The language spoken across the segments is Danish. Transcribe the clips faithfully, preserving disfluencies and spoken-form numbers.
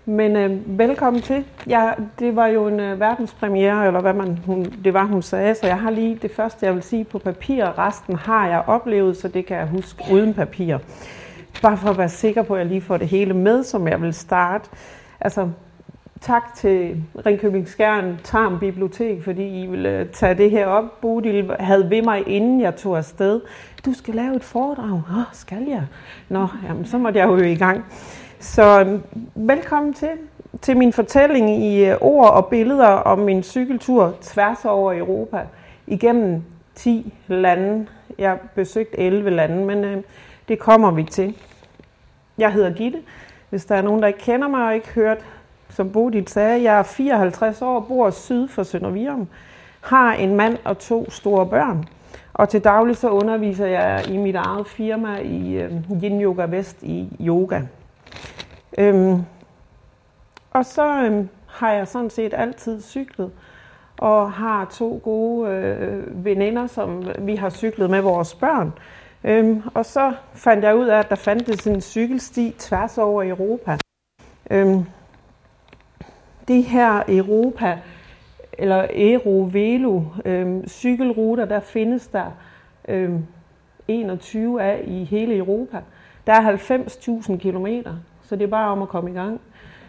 Men øh, velkommen til. Ja, det var jo en øh, verdenspremiere, eller hvad man, hun, det var, hun sagde, så jeg har lige det første, jeg vil sige på papir. Resten har jeg oplevet, så det kan jeg huske uden papir. Bare for at være sikker på, at jeg lige får det hele med, som jeg vil starte. Altså, tak til Ringkøbing Skjern Tarm Bibliotek, fordi I ville tage det her op. Bodil havde ved mig, inden jeg tog afsted. Du skal lave et foredrag. Åh, skal jeg? Nå, jamen, så måtte jeg jo i gang. Så velkommen til, til min fortælling i ord og billeder om min cykeltur tværs over Europa igennem ti lande. Jeg besøgte elleve lande, men øh, det kommer vi til. Jeg hedder Gitte. Hvis der er nogen, der ikke kender mig og ikke hørt, som Bodil sagde, jeg er fireoghalvtreds år, bor syd for Sønder Virum, har en mand og to store børn. Og til daglig så underviser jeg i mit eget firma i øh, Yin Yoga Vest i yoga. Øhm, og så øhm, har jeg sådan set altid cyklet, og har to gode øh, veninder, som vi har cyklet med vores børn. Øhm, og så fandt jeg ud af, at der fandtes en cykelsti tværs over Europa. Øhm, det her Europa, eller Eurovelo øhm, cykelruter, der findes der øhm, enogtyve af i hele Europa. Der er halvfems tusind kilometer. Så det er bare om at komme i gang.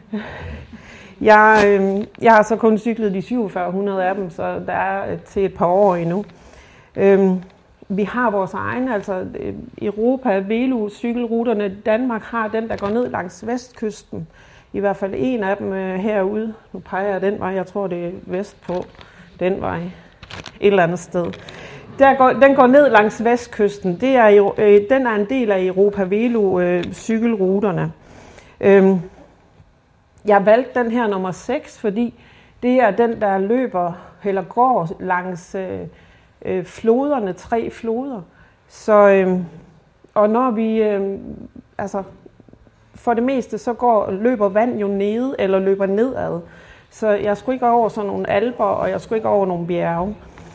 Jeg, øh, jeg har så kun cyklet de syvogfyrre hundrede af dem, så der er til et par år endnu. Øh, vi har vores egen, altså Europa, Velo, cykelruterne. Danmark har den, der går ned langs vestkysten. I hvert fald en af dem øh, herude. Nu peger jeg den vej, jeg tror det er vest på den vej. Et eller andet sted. Der går, den går ned langs vestkysten. Det er, øh, den er en del af Europa Velo øh, cykelruterne. Øhm, jeg valgte den her nummer seks, fordi det er den, der løber eller går langs øh, øh, floderne, tre floder. Så, øh, og når vi, øh, altså for det meste, så går, løber vand jo ned eller løber nedad. Så jeg skulle ikke over sådan nogle alper, og jeg skulle ikke over nogle bjerge.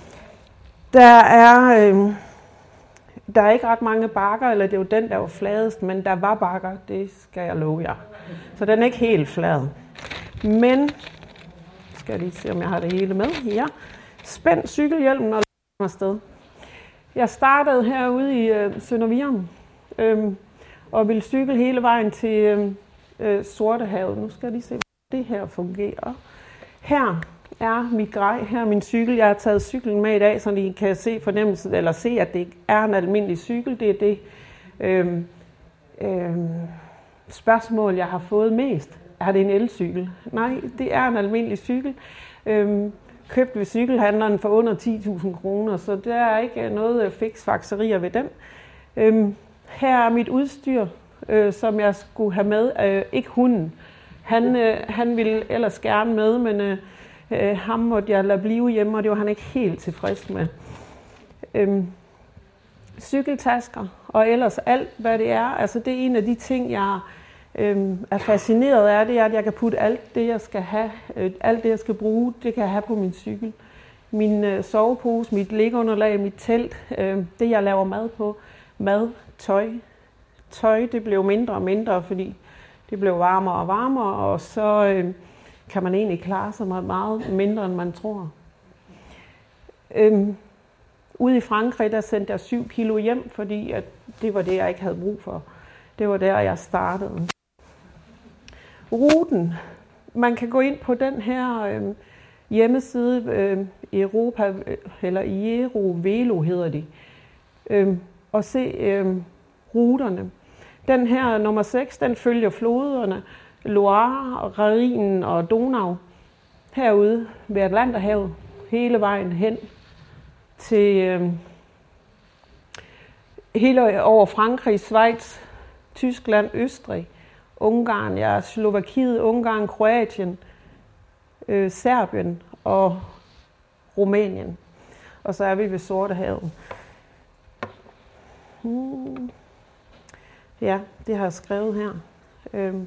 Der er, øh, der er ikke ret mange bakker, eller det er jo den, der var fladest, men der var bakker, det skal jeg love jer. Så den er ikke helt flad. Men, skal jeg lige se, om jeg har det hele med. Ja, spænd cykelhjelmen og lad afsted. Jeg startede herude i øh, Sønder Virum, øh, og ville cykle hele vejen til øh, øh, Sortehavet. Nu skal jeg lige se, hvordan det her fungerer. Her er mit grej, her er min cykel. Jeg har taget cyklen med i dag, så I kan se fornemmelsen, eller se, at det er en almindelig cykel. Det er det øh, øh, spørgsmål, jeg har fået mest. Er det en elcykel? Nej, det er en almindelig cykel. Øh, købt ved cykelhandleren for under ti tusind kroner, så der er ikke noget fiksfakserier ved den. Øh, her er mit udstyr, øh, som jeg skulle have med. Øh, ikke hunden. Han, øh, han ville ellers gerne med, men øh, øh, ham måtte jeg lade blive hjemme, og det var han ikke helt tilfreds med. Øh, cykeltasker og ellers alt, hvad det er. Altså, det er en af de ting, jeg øh, er fascineret af, det er, at jeg kan putte alt det, jeg skal have, øh, alt det, jeg skal bruge, det kan jeg have på min cykel. Min øh, sovepose, mit liggeunderlag, mit telt, øh, det jeg laver mad på, mad, tøj. Tøj, det blev mindre og mindre, fordi det blev varmere og varmere, og så øh, kan man egentlig klare sig meget mindre, end man tror. Øh, ude i Frankrig, der sendte jeg syv kilo hjem, fordi at det var det, jeg ikke havde brug for. Det var der, jeg startede. Ruten. Man kan gå ind på den her øh, hjemmeside, øh, Europa, eller Eurovelo hedder de, øh, og se øh, ruterne. Den her nummer seks, den følger floderne, Loire, Rhinen og Donau, herude ved Atlanterhavet, hele vejen hen til øh, hele over Frankrig, Schweiz, Tyskland, Østrig, Ungarn, ja, Slovakiet, Ungarn, Kroatien, øh, Serbien og Rumænien. Og så er vi ved Sortehavet. Hmm. Ja, det har jeg skrevet her. Øhm.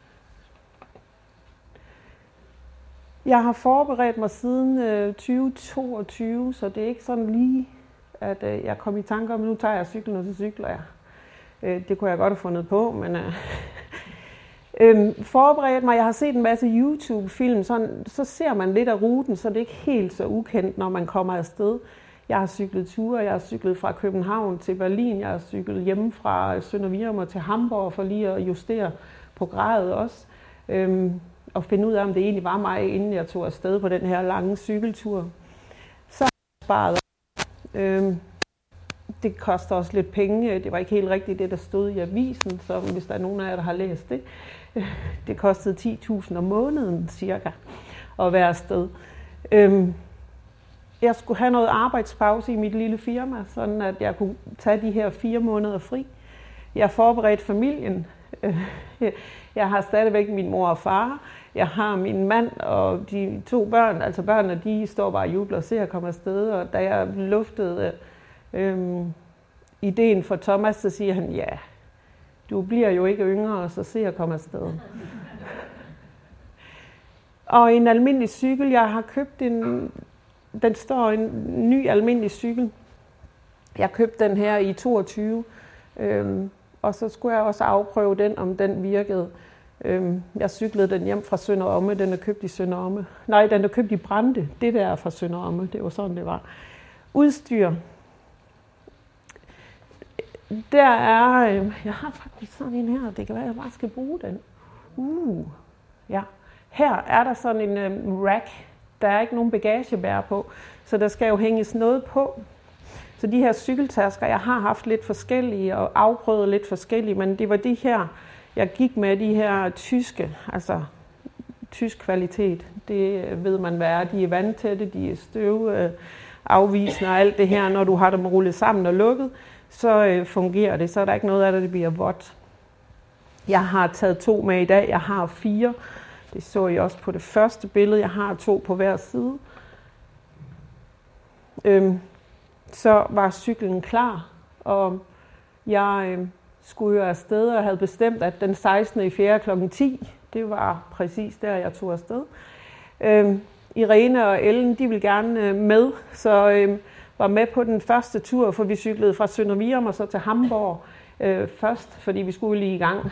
Jeg har forberedt mig siden øh, tyve toogtyve, så det er ikke sådan lige, at øh, jeg kom i tanke om, at nu tager jeg cyklen, og så cykler jeg. Øh, det kunne jeg godt have fundet på, men øh, Øhm, forberedt mig, jeg har set en masse YouTube-film, sådan, så ser man lidt af ruten, så det er ikke helt så ukendt, når man kommer afsted. Jeg har cyklet ture, jeg har cyklet fra København til Berlin, jeg har cyklet hjemme fra Sønder Virum til Hamburg for lige at justere på gradet også. Øhm, og finde ud af, om det egentlig var mig, inden jeg tog afsted på den her lange cykeltur. Så har jeg sparet. Øhm, det koster også lidt penge. Det var ikke helt rigtigt det, der stod i avisen, så hvis der er nogen af jer, der har læst det. Det kostede ti tusind om måneden cirka at være afsted. Øhm, jeg skulle have noget arbejdspause i mit lille firma, sådan at jeg kunne tage de her fire måneder fri. Jeg har forberedt familien. Jeg har stadigvæk min mor og far. Jeg har min mand og de to børn. Altså børnene, de står bare og jubler og ser at komme afsted. Og da jeg luftede øhm, ideen for Thomas, så siger han, ja, du bliver jo ikke yngre, og så ser at komme afsted. Og en almindelig cykel, jeg har købt en, den står en ny almindelig cykel. Jeg købte den her i toogtyve, øhm, og så skulle jeg også afprøve den, om den virkede. Øhm, jeg cyklede den hjem fra Sønder Omme, den er købt i Sønder Omme. Nej, den er købt i Brande, det der er fra Sønder Omme, det var sådan det var. Udstyr. Der er, øh, jeg har faktisk sådan en her, det kan være, at jeg bare skal bruge den. Uh, ja. Her er der sådan en øh, rack, der er ikke nogen bagagebær på, så der skal jo hænges noget på. Så de her cykeltasker, jeg har haft lidt forskellige og afprøvet lidt forskellige, men det var de her, jeg gik med, de her tyske, altså tysk kvalitet. Det ved man hvad er. De er vandtætte, de er støvafvisende og alt det her. Når du har dem rullet sammen og lukket, så øh, fungerer det. Så er der ikke noget af det, der bliver vådt. Jeg har taget to med i dag. Jeg har fire. Det så I også på det første billede. Jeg har to på hver side. Øhm, så var cyklen klar, og jeg øh, skulle jo afsted og havde bestemt, at den sekstende i fjerde klokken ti, det var præcis der, jeg tog afsted. Øhm, Irene og Ellen, de ville gerne øh, med, så øh, var med på den første tur, for vi cyklede fra Sønder Virum og så til Hamburg øh, først, fordi vi skulle lige i gang.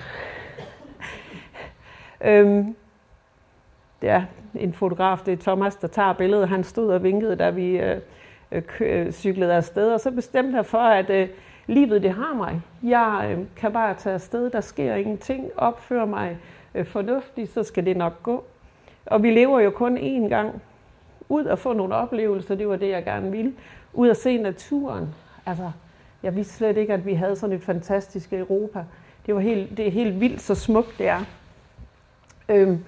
øhm, det er en fotograf, det er Thomas, der tager billedet. Han stod og vinkede, da vi øh, øh, cyklede afsted, og så bestemte jeg for, at øh, livet det har mig. Jeg øh, kan bare tage afsted, der sker ingenting, opføre mig øh, fornuftigt, så skal det nok gå. Og vi lever jo kun én gang. Ud at få nogle oplevelser, det var det, jeg gerne ville. Ud at se naturen. Altså, jeg vidste slet ikke, at vi havde sådan et fantastisk Europa. Det var helt, det er helt vildt, så smukt det er. Øhm,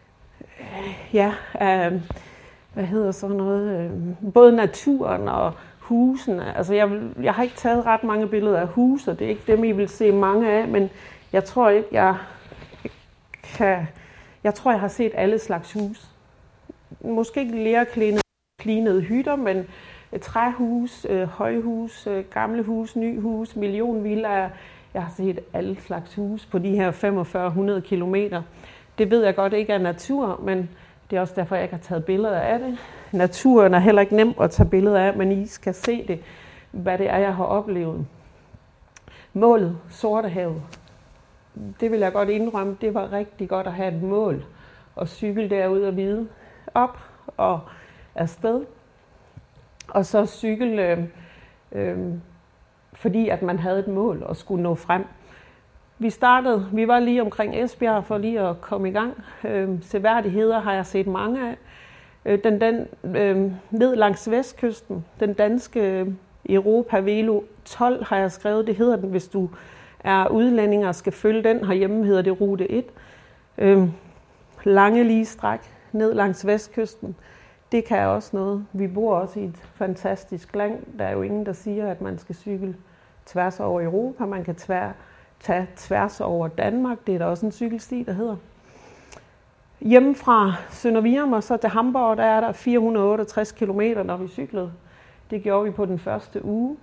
ja, øh, hvad hedder sådan noget? Øh, både naturen og husene. Altså, jeg, jeg har ikke taget ret mange billeder af huse, det er ikke dem, I vil se mange af, men jeg tror ikke, jeg kan... Jeg tror, jeg har set alle slags hus. Måske ikke lerklinede hytter, men træhus, øh, højhus, øh, gamle hus, ny hus, millionvillaer. Jeg har set alle slags hus på de her fyrre-fem hundrede kilometer. Det ved jeg godt ikke er natur, men det er også derfor, jeg ikke har taget billeder af det. Naturen er heller ikke nem at tage billeder af, men I skal se det, hvad det er, jeg har oplevet. Målet, Sortehavet. Det vil jeg godt indrømme, det var rigtig godt at have et mål. Og cykle derude og vide op og afsted. Og så cykle, øh, øh, fordi at man havde et mål og skulle nå frem. Vi startede, vi var lige omkring Esbjerg for lige at komme i gang. Øh, seværdigheder har jeg set mange af. Øh, den, den øh, ned langs vestkysten, den danske Europa Velo tolv har jeg skrevet, det hedder den, hvis du er udlænding og skal følge den. Herhjemme hedder det rute et. Øh, lange lige stræk ned langs vestkysten. Det kan også noget. Vi bor også i et fantastisk land. Der er jo ingen, der siger, at man skal cykle tværs over Europa. Man kan tvær, tage tværs over Danmark. Det er der også en cykelsti, der hedder. Hjemme fra Sønder Virum og så til Hamburg, der er der fire hundrede og otteogtres kilometer, når vi cyklede. Det gjorde vi på den første uge.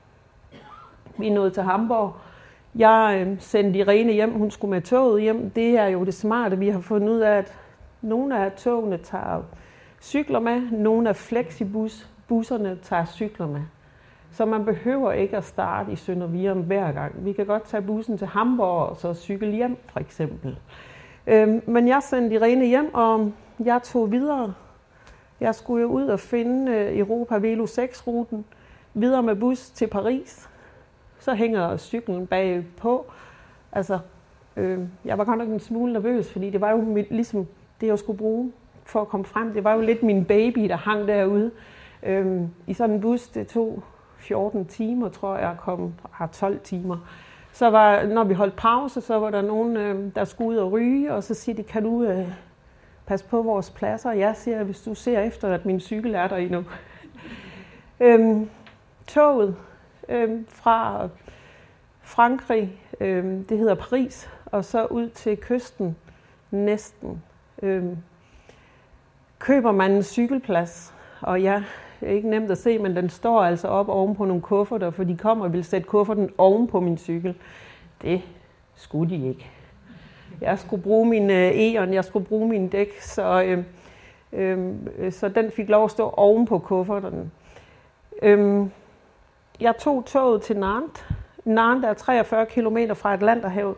Vi nåede til Hamburg. Jeg øh, sendte Irene hjem, hun skulle med toget hjem. Det er jo det smarte, vi har fundet ud af, at nogle af togene tager cykler med, nogle af flexibusserne tager cykler med. Så man behøver ikke at starte i Sønder Virum hver gang. Vi kan godt tage bussen til Hamburg og så cykle hjem, for eksempel. Øhm, men jeg sendte Irene hjem, og jeg tog videre. Jeg skulle jo ud og finde øh, Europa Velo seks-ruten, videre med bus til Paris. Så hænger cyklen bagpå. Altså, øh, jeg var godt nok en smule nervøs, fordi det var jo mit, ligesom det, jeg skulle bruge for at komme frem. Det var jo lidt min baby, der hang derude. Øh, I sådan en bus, det tog fjorten timer, tror jeg, kom ah, tolv timer. Så var, når vi holdt pause, så var der nogen, øh, der skulle ud og ryge, og så siger de, kan du øh, passe på vores pladser? Og jeg siger, hvis du ser efter, at min cykel er der endnu. øhm, toget øhm, fra Frankrig, øhm, det hedder Paris, og så ud til kysten næsten. Øhm, køber man en cykelplads, og ja, det er ikke nemt at se, men den står altså op oven på nogle kufferter, for de kommer og vil sætte kufferten oven på min cykel. Det skulle de ikke. Jeg skulle bruge min øh, E'eren, jeg skulle bruge mine dæk, så, øh, øh, så den fik lov at stå oven på kufferterne. Øh, jeg tog toget til Nantes. Nantes er treogfyrre kilometer fra Atlanterhavet.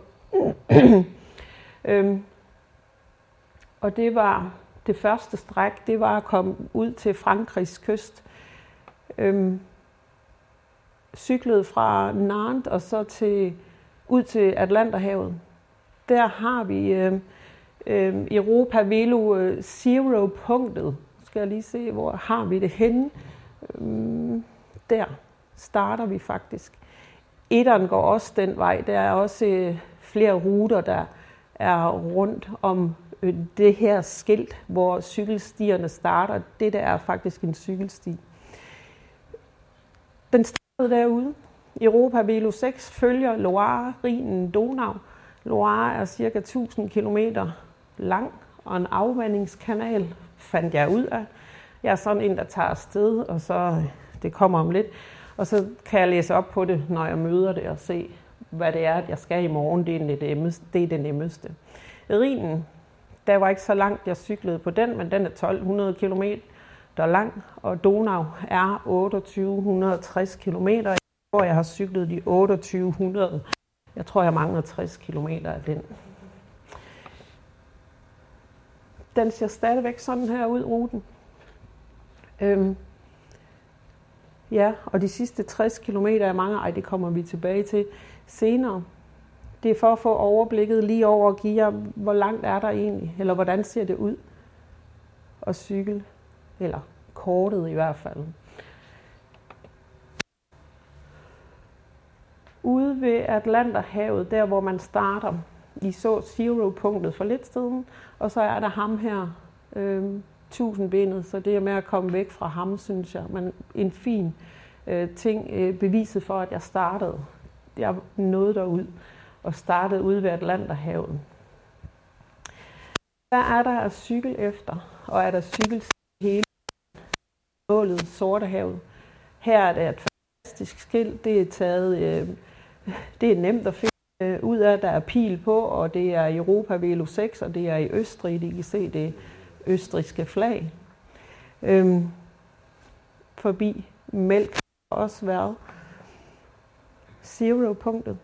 øh, og det var det første stræk, det var at komme ud til Frankrigs kyst. Øh, cyklede fra Nantes og så til, ud til Atlanterhavet. Der har vi øh, øh, Europa Velo øh, Zero-punktet. Skal jeg lige se, hvor har vi det henne? Øh, der starter vi faktisk. Etteren går også den vej. Der er også øh, flere ruter, der er rundt om øh, det her skilt, hvor cykelstierne starter. Det der er faktisk en cykelsti. Den startede derude. Europa Velo seks følger Loire, Rhinen, Donau. Loire er cirka tusind kilometer lang, og en afvandingskanal fandt jeg ud af. Jeg er sådan en, der tager afsted, og så det kommer om lidt. Og så kan jeg læse op på det, når jeg møder det, og se, hvad det er, jeg skal i morgen. Det er det nemmeste. Det er det nemmeste. Rhinen, der var ikke så langt, jeg cyklede på den, men den er tolv hundrede kilometer lang, og Donau er otteogtyve hundrede og tres kilometer. Jeg tror, jeg har cyklet de otteogtyve hundrede. Jeg tror, jeg mangler tres kilometer af den. Den ser stadigvæk sådan her ud, ruten. Øhm, ja, og de sidste tres kilometer er mange, ej, det kommer vi tilbage til senere. Det er for at få overblikket lige over og give jer, hvor langt er der egentlig, eller hvordan ser det ud at cykle, eller kortet i hvert fald. Ude ved Atlanterhavet, der hvor man starter, I så Zero-punktet for lidt siden, og så er der ham her, øh, tusindbenet, så det er med at komme væk fra ham, synes jeg. Men en fin øh, ting, øh, beviset for, at jeg startede. Jeg nåede derud og startede ude ved Atlanterhavet. Der er der at cykle efter, og er der cykel hele målet Sortehavet. Her er det et fantastisk skilt, det er taget... Øh, Det er nemt at finde ud af, der er pil på, og det er Europa Velo seks, og det er i Østrig. I kan se det østrigske flag. Øhm, forbi Mælk har også været Zero-punktet.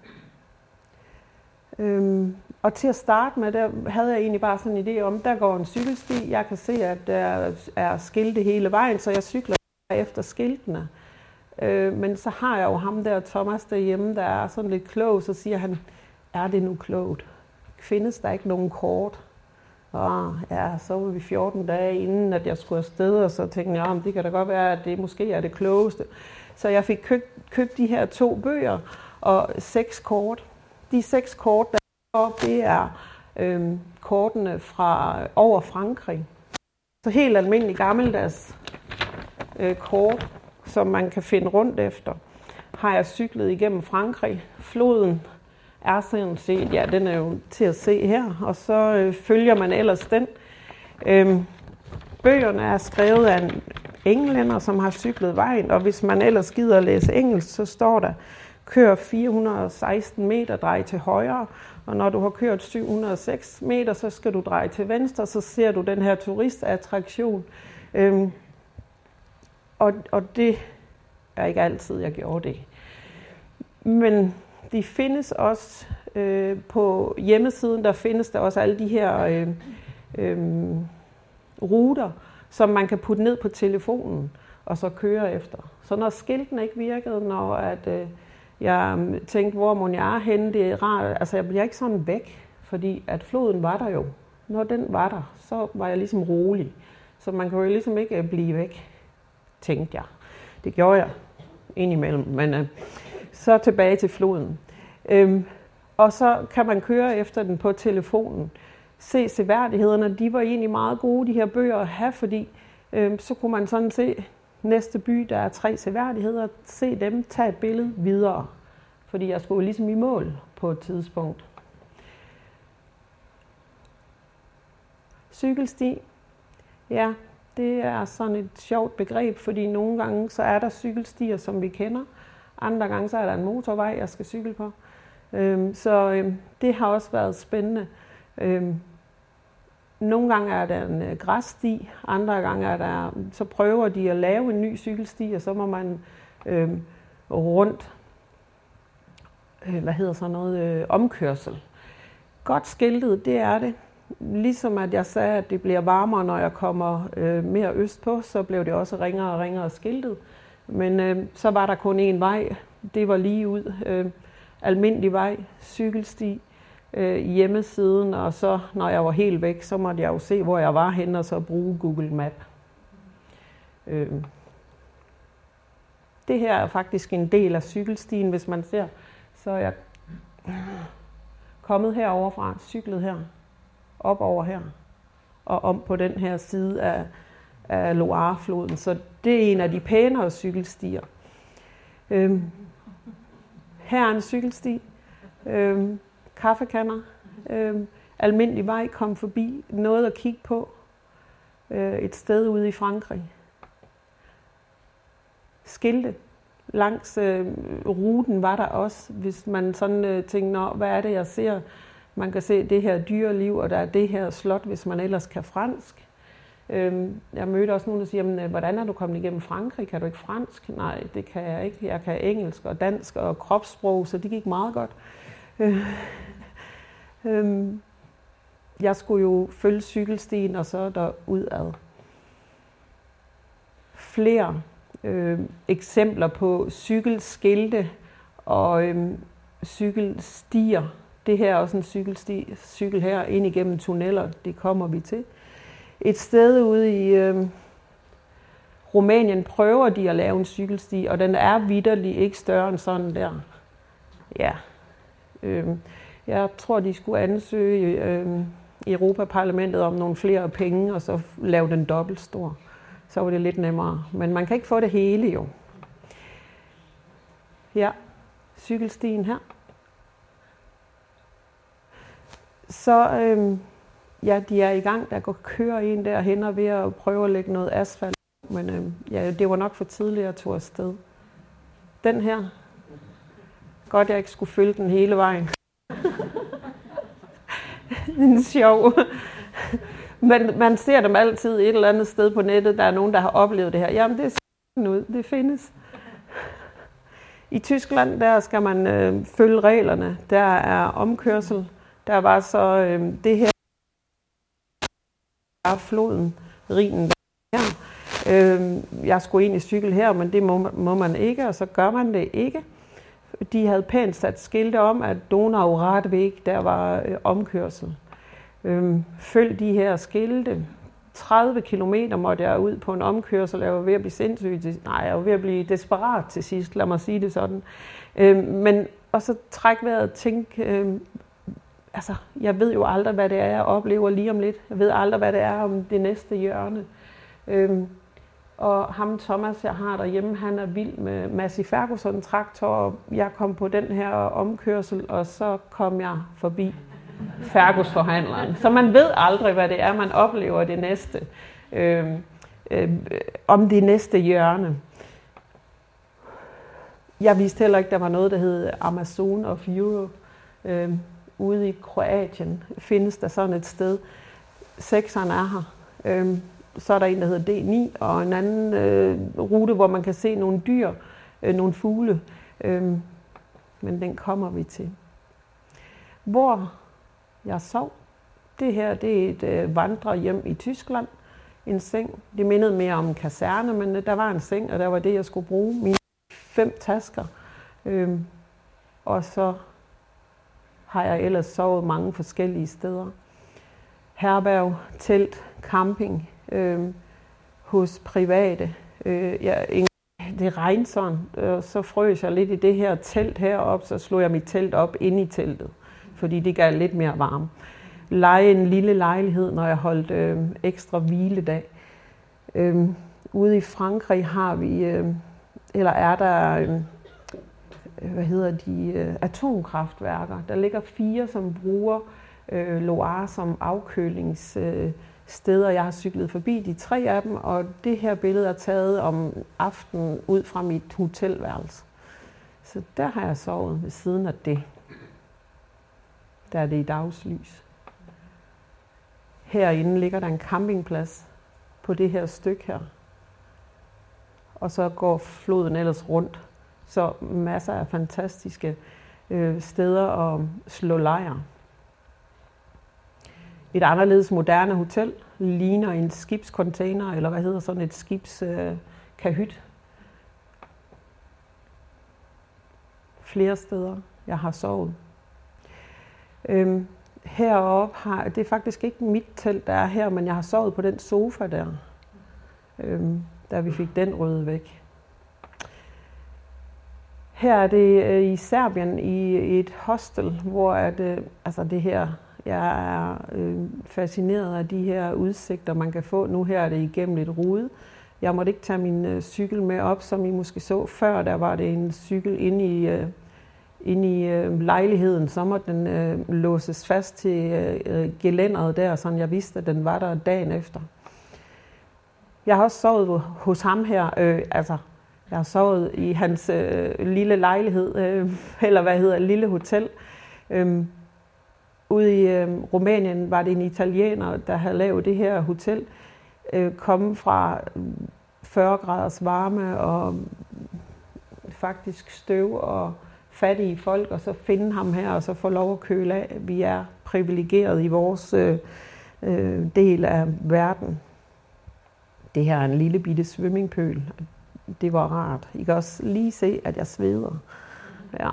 Øhm, og til at starte med, der havde jeg egentlig bare sådan en idé om, der går en cykelsti. Jeg kan se, at der er skilte hele vejen, så jeg cykler efter skiltene. Men så har jeg jo ham der, Thomas derhjemme, der er sådan lidt klog, så siger han, er det nu klogt? Findes der ikke nogen kort? Og ja, så var vi fjorten dage inden, at jeg skulle afsted, og så tænkte jeg, om det kan da godt være, at det måske er det klogeste. Så jeg fik købt, købt de her to bøger og seks kort. De seks kort, der er oppe, det er øhm, kortene fra over Frankrig. Så helt almindelig gammeldags øh, kort, som man kan finde rundt efter, har jeg cyklet igennem Frankrig. Floden er sådan set, ja, den er jo til at se her, og så øh, følger man ellers den. Øhm, bøgerne er skrevet af en englænder, som har cyklet vejen, og hvis man ellers gider at læse engelsk, så står der, kør fire hundrede og seksten meter, drej til højre, og når du har kørt syv hundrede og seks meter, så skal du dreje til venstre, så ser du den her turistattraktion. Øhm, Og, og det er ikke altid, jeg gjorde det. Men de findes også Øh, på hjemmesiden, der findes der også alle de her øh, øh, ruter, som man kan putte ned på telefonen og så køre efter. Så når skiltene ikke virkede, når at, øh, jeg tænkte, hvor må jeg er henne, det er rart, altså jeg bliver ikke sådan væk, fordi at floden var der jo. Når den var der, så var jeg ligesom rolig. Så man kan jo ligesom ikke blive væk, tænkte jeg. Det gjorde jeg indimellem, men øh, så tilbage til floden. Øhm, og så kan man køre efter den på telefonen. Se seværdighederne, de var egentlig meget gode, de her bøger at have, fordi øhm, så kunne man sådan se næste by, der er tre seværdigheder, se dem, tage et billede videre. Fordi jeg skulle ligesom i mål på et tidspunkt. Cykelsti. Ja, det er sådan et sjovt begreb, fordi nogle gange så er der cykelstier, som vi kender. Andre gange så er der en motorvej, jeg skal cykle på. Øhm, så øhm, det har også været spændende. Øhm, nogle gange er der en øh, græssti, andre gange er der, så prøver de at lave en ny cykelsti, og så må man øhm, rundt, øh, hvad hedder sådan noget, øh, omkørsel. Godt skiltet, det er det. Ligesom at jeg sagde, at det bliver varmere, når jeg kommer øh, mere østpå, så blev det også ringere og ringere skiltet. Men øh, så var der kun én vej, det var lige ud. Øh, almindelig vej, cykelsti, øh, hjemmesiden, og så når jeg var helt væk, så måtte jeg jo se, hvor jeg var henne, og så bruge Google Map. Øh. Det her er faktisk en del af cykelstien, hvis man ser, så er jeg kommet herover fra, cyklet her, op over her, og om på den her side af, af Loire-floden. Så det er en af de pænere cykelstier. Øhm, her er en cykelsti, øhm, kaffekander, øhm, almindelig vej, kom forbi, noget at kigge på, øh, et sted ude i Frankrig. Skilte langs øh, ruten var der også, hvis man sådan øh, tænkte, nå, hvad er det, jeg ser? Man kan se det her dyreliv, og der er det her slot, hvis man ellers kan fransk. Jeg mødte også nogen, der siger, hvordan er du kommet igennem Frankrig? Kan du ikke fransk? Nej, det kan jeg ikke. Jeg kan engelsk og dansk og kropssprog, så det gik meget godt. Jeg skulle jo følge cykelstien og så derudad. Flere øh, eksempler på cykelskilte og øh, cykelstier. Det her er også en cykelsti, cykel her ind igennem tunneller, det kommer vi til. Et sted ude i øh, Rumænien prøver de at lave en cykelsti, og den er vitterlig ikke større end sådan der. Ja. Øh, jeg tror, de skulle ansøge øh, Europaparlamentet om nogle flere penge, og så lave den dobbelt stor. Så var det lidt nemmere. Men man kan ikke få det hele jo. Ja, cykelstien her. Så øh, ja, de er i gang, der går kører en derhen og ved at prøve at lægge noget asfalt. Men øh, ja, det var nok for tidligt at tage afsted. Den her. Godt, jeg ikke skulle følge den hele vejen. Den sjov. Men man ser dem altid et eller andet sted på nettet. Der er nogen, der har oplevet det her. Jamen, det ser ud. Det findes. I Tyskland, der skal man øh, følge reglerne. Der er omkørsel. Der var så øh, det her er floden, Rhinen der her. Øh, jeg skulle egentlig cykle her, men det må, må man ikke, og så gør man det ikke. De havde pænt sat skilte om, at Donau-Radweg, der var øh, omkørsel. Øh, følg de her skilte. tredive kilometer måtte jeg ud på en omkørsel. Jeg var ved at blive sindssyg. Nej, jeg var ved at blive desperat til sidst, lad mig sige det sådan. Øh, men og så træk vejret og tænk, øh, altså, jeg ved jo aldrig, hvad det er, jeg oplever lige om lidt. Jeg ved aldrig, hvad det er om det næste hjørne. Øhm, og ham Thomas, jeg har derhjemme, han er vild med Massey Ferguson traktor, og jeg kom på den her omkørsel, og så kom jeg forbi Fergus-forhandleren. Så man ved aldrig, hvad det er, man oplever det næste, øhm, øhm, om det næste hjørne. Jeg vidste heller ikke, der var noget, der hed Amazon of Europe. Øhm, Ude i Kroatien findes der sådan et sted. Sekseren er her. Øhm, så er der en, der hedder D ni, og en anden øh, rute, hvor man kan se nogle dyr, øh, nogle fugle. Øhm, men den kommer vi til. hvor jeg sov. Det her, det er et øh, vandrehjem i Tyskland. En seng. Det mindede mere om en kaserne, men der var en seng, og der var det, jeg skulle bruge. Mine fem tasker. Øhm, og så har jeg ellers sovet mange forskellige steder. Herberg, telt, camping, øhm, hos private. Øh, jeg, det regnede sådan, og så frøs jeg lidt i det her telt heroppe, så slog jeg mit telt op inde i teltet, fordi det gav lidt mere varme. Leje en lille lejlighed, når jeg holdt øh, ekstra hviledag. Øh, ude i Frankrig har vi, øh, eller er der, øh, hvad hedder de, øh, atomkraftværker. Der ligger fire, som bruger øh, Loire som afkølingssteder. Øh, jeg har cyklet forbi de tre af dem, og det her billede er taget om aftenen ud fra mit hotelværelse. Så der har jeg sovet ved siden af det. Der er det i dagslys. Herinde ligger der en campingplads på det her stykke her. Og så går floden ellers rundt. Så masser af fantastiske øh, steder at slå lejr. Et anderledes moderne hotel ligner en skibscontainer, eller hvad hedder sådan et skibskahyt. Øh, Flere steder, jeg har sovet. Øhm, Heroppe har, det er faktisk ikke mit telt, der er her, men jeg har sovet på den sofa der, øhm, da vi fik den ryddet væk. Her er det øh, i Serbien i et hostel, hvor at, øh, altså det her, jeg er øh, fascineret af de her udsigter, man kan få. Nu her er det igennem et rude. Jeg måtte ikke tage min øh, cykel med op, som I måske så før. Der var det en cykel inde i, øh, inde i øh, lejligheden, så måtte den øh, låses fast til øh, gelænderet der, så jeg vidste, at den var der dagen efter. Jeg har også sovet hos ham her, øh, altså jeg har sovet i hans øh, lille lejlighed, øh, eller hvad hedder lille hotel. Øh, ude i øh, Rumænien var det en italiener, der havde lavet det her hotel, øh, kommet fra fyrre graders varme og faktisk støv og fattige folk, og så finde ham her og så få lov at køle af. Vi er privilegeret i vores øh, øh, del af verden. Det her er en lille bitte swimmingpøl. Det var rart. I kan også lige se, at jeg sveder. Ja.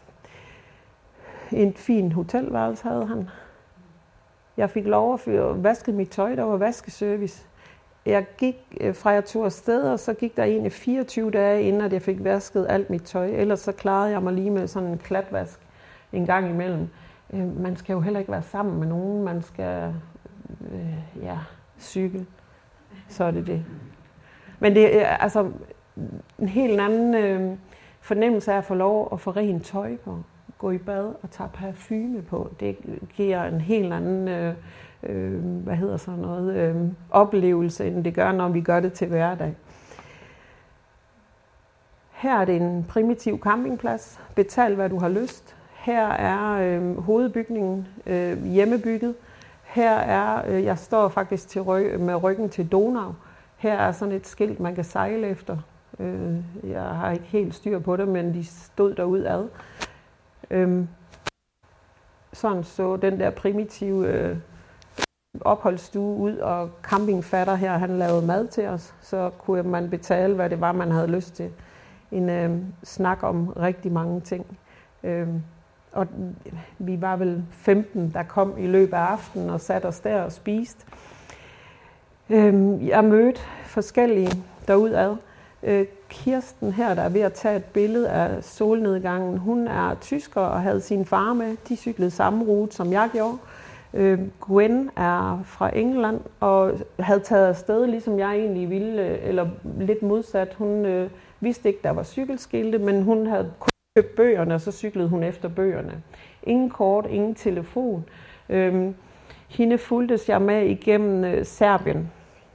En fin hotelværelse havde han. Jeg fik lov at vaske mit tøj, der var vaskeservice. Jeg gik fra jeg tog afsted, og så gik der egentlig fireogtyve dage, inden at jeg fik vasket alt mit tøj. Ellers så klarede jeg mig lige med sådan en klatvask en gang imellem. Man skal jo heller ikke være sammen med nogen. Man skal øh, ja, cykle. Så er det det. Men det er altså en helt anden øh, fornemmelse af at få lov at få rent tøj på. Gå i bad og tage parfume på. Det giver en helt anden øh, øh, hvad hedder sådan noget, øh, oplevelse, end det gør, når vi gør det til hverdag. Her er det en primitiv campingplads. Betal, hvad du har lyst. Her er øh, hovedbygningen øh, hjemmebygget. Her er, øh, jeg står faktisk til ryg, med ryggen til Donau. Her er sådan et skilt, man kan sejle efter. Øh, jeg har ikke helt styr på det, men de stod derude ad. Øh, sådan så den der primitive øh, opholdsstue ud, og campingfatter her, han lavede mad til os. Så kunne man betale, hvad det var, man havde lyst til. En øh, snak om rigtig mange ting. Øh, Og vi var vel femten, der kom i løbet af aftenen og satte os der og spiste. Jeg mødte forskellige derudad. Kirsten her, der er ved at tage et billede af solnedgangen, hun er tysker og havde sin far med. De cyklede samme rute, som jeg gjorde. Gwen er fra England og havde taget afsted, ligesom jeg egentlig ville, eller lidt modsat. Hun vidste ikke, der var cykelskilte, men hun havde købte bøgerne, og så cyklede hun efter bøgerne. Ingen kort, ingen telefon. Øhm, hende fulgtes jeg med igennem øh, Serbien.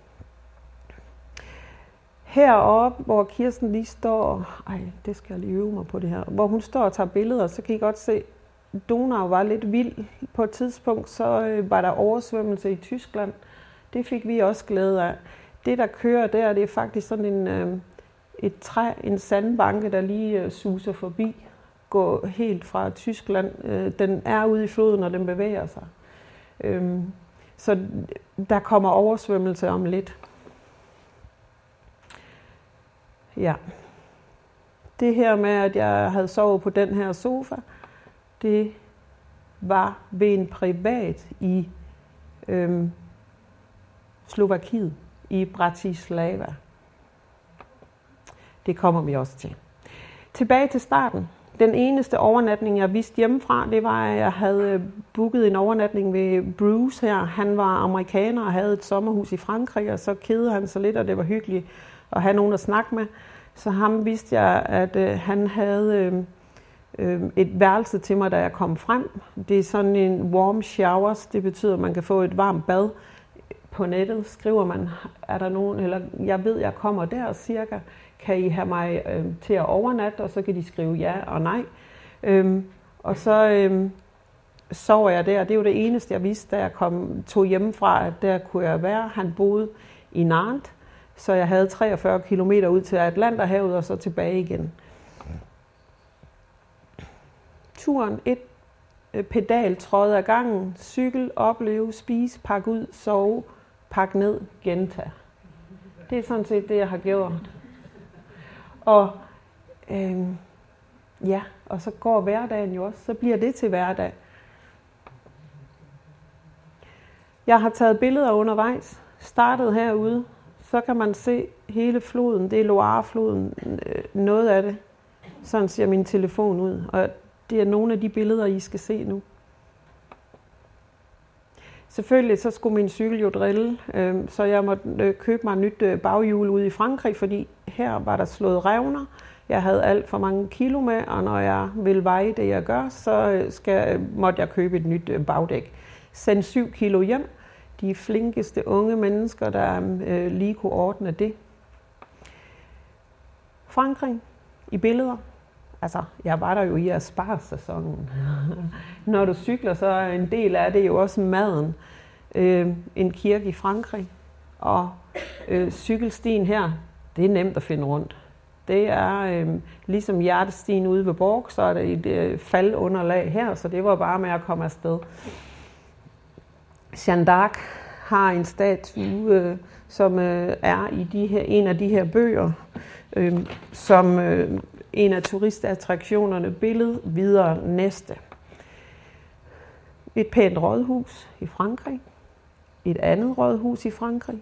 Heroppe, hvor Kirsten lige står, ej, det skal jeg lige øve mig på det her, hvor hun står og tager billeder, så kan I godt se, Donau var lidt vild. På et tidspunkt, så øh, var der oversvømmelse i Tyskland. Det fik vi også glæde af. Det, der kører der, det er faktisk sådan en... Øh, et træ, en sandbanke, der lige uh, suser forbi. gå helt fra Tyskland. Den er ude i floden, og den bevæger sig. Så der kommer oversvømmelse om lidt. Ja. Det her med, at jeg havde sovet på den her sofa, det var ved en privat i øhm, Slovakiet, i Bratislava. Det kommer vi også til. Tilbage til starten. Den eneste overnatning, jeg vidste hjemmefra, det var, at jeg havde booket en overnatning ved Bruce her. Han var amerikaner og havde et sommerhus i Frankrig, og så kedede han sig lidt, og det var hyggeligt at have nogen at snakke med. Så ham vidste jeg, at øh, han havde øh, øh, et værelse til mig, da jeg kom frem. Det er sådan en warm showers. Det betyder, at man kan få et varmt bad. På nettet skriver man, er der nogen, eller jeg ved, jeg kommer der cirka. Kan I have mig øh, til at overnatte? Og så kan de skrive ja og nej. Øhm, og så øh, sover jeg der. Det er jo det eneste, jeg vidste, da jeg kom, tog hjemmefra, at der kunne jeg være. Han boede i Nantes. Så jeg havde treogfyrre kilometer ud til Atlanterhavet og så tilbage igen. Turen, et pedal, tråd af gangen, cykel, opleve, spise, pakke ud, sove, pakke ned, gentage. Det er sådan set det, jeg har gjort. Og øh, ja, og så går hverdagen jo også, så bliver det til hverdag. Jeg har taget billeder undervejs, startet herude. Så kan man se hele floden, det er Loire-floden, noget af det. Sådan ser min telefon ud, og det er nogle af de billeder, I skal se nu. Selvfølgelig så skulle min cykel jo drille, så jeg måtte købe mig et nyt baghjul ude i Frankrig, fordi her var der slået revner. Jeg havde alt for mange kilo med, og når jeg vil veje det, jeg gør, så skal, måtte jeg købe et nyt bagdæk. Send syv kilo hjem. De flinkeste unge mennesker, der øh, lige kunne ordne det. Frankrig i billeder. Altså, jeg var der jo i asparges-sæsonen. Når du cykler, så er en del af det jo også maden. Øh, en kirke i Frankrig. Og øh, cykelstien her, det er nemt at finde rundt. Det er øh, ligesom hjertestien ude ved Borg, så er der et øh, faldunderlag her, så det var bare med at komme afsted. Jeanne d'Arc har en statue, øh, som øh, er i de her, en af de her bøger, øh, som øh, en af turistattraktionerne. Billede videre næste. Et pænt rådhus i Frankrig. Et andet rådhus i Frankrig.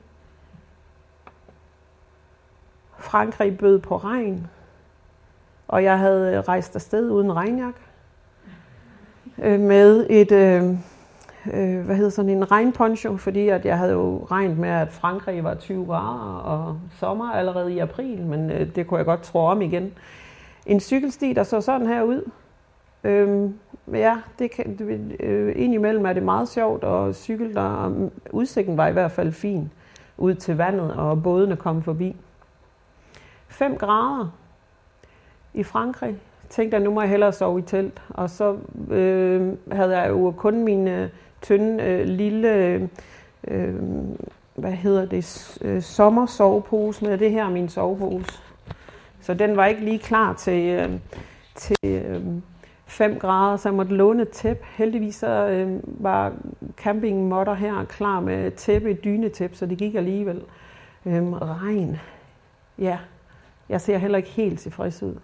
Frankrig bød på regn, og jeg havde rejst afsted uden regnjakke øh, med et... Øh, Øh, hvad hedder sådan en regnponcho, fordi at jeg havde jo regnet med, at Frankrig var tyve grader og sommer allerede i april, men øh, det kunne jeg godt tro om igen. En cykelsti, der så sådan her ud. Øh, ja, det kan, det, øh, indimellem er det meget sjovt at cykle der. Udsigten var i hvert fald fin ud til vandet, og bådene kom forbi. fem grader i Frankrig. Tænkte jeg, nu må jeg hellere sove i telt. Og så øh, havde jeg jo kun mine tynde, øh, lille, øh, hvad hedder det, øh, sommersovepose med. Det her er min sovepose. Så den var ikke lige klar til, øh, til øh, fem grader, så jeg måtte låne et tæppe. Heldigvis så øh, var campingmotter her klar med tæppe, et dynetæppe, så det gik alligevel. Øh, regn. Ja, jeg ser heller ikke helt tilfreds ud.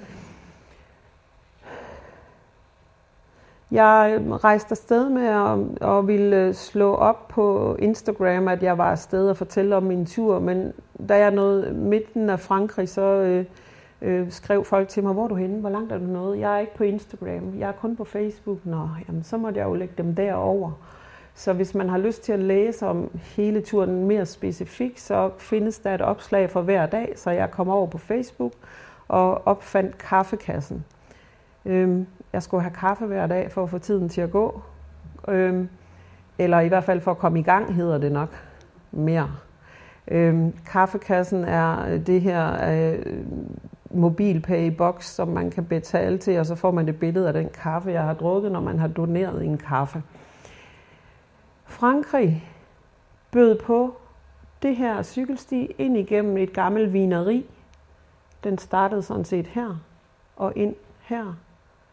Jeg rejste afsted med at, at ville slå op på Instagram, at jeg var afsted og fortælle om min tur, men da jeg nåede midten af Frankrig, så øh, øh, skrev folk til mig, hvor er du henne, hvor langt er du nået? Jeg er ikke på Instagram, jeg er kun på Facebook. Nå, jamen, så måtte jeg jo lægge dem derover. Så hvis man har lyst til at læse om hele turen mere specifikt, så findes der et opslag for hver dag, så jeg kom over på Facebook og opfandt kaffekassen. Øhm, Jeg skulle have kaffe hver dag for at få tiden til at gå. Øhm, eller i hvert fald for at komme i gang, hedder det nok mere. Øhm, kaffekassen er det her øh, MobilePay-boks, som man kan betale til, og så får man det billede af den kaffe, jeg har drukket, når man har doneret en kaffe. Frankrig bød på det her cykelsti ind igennem et gammelt vineri. Den startede sådan set her og ind her.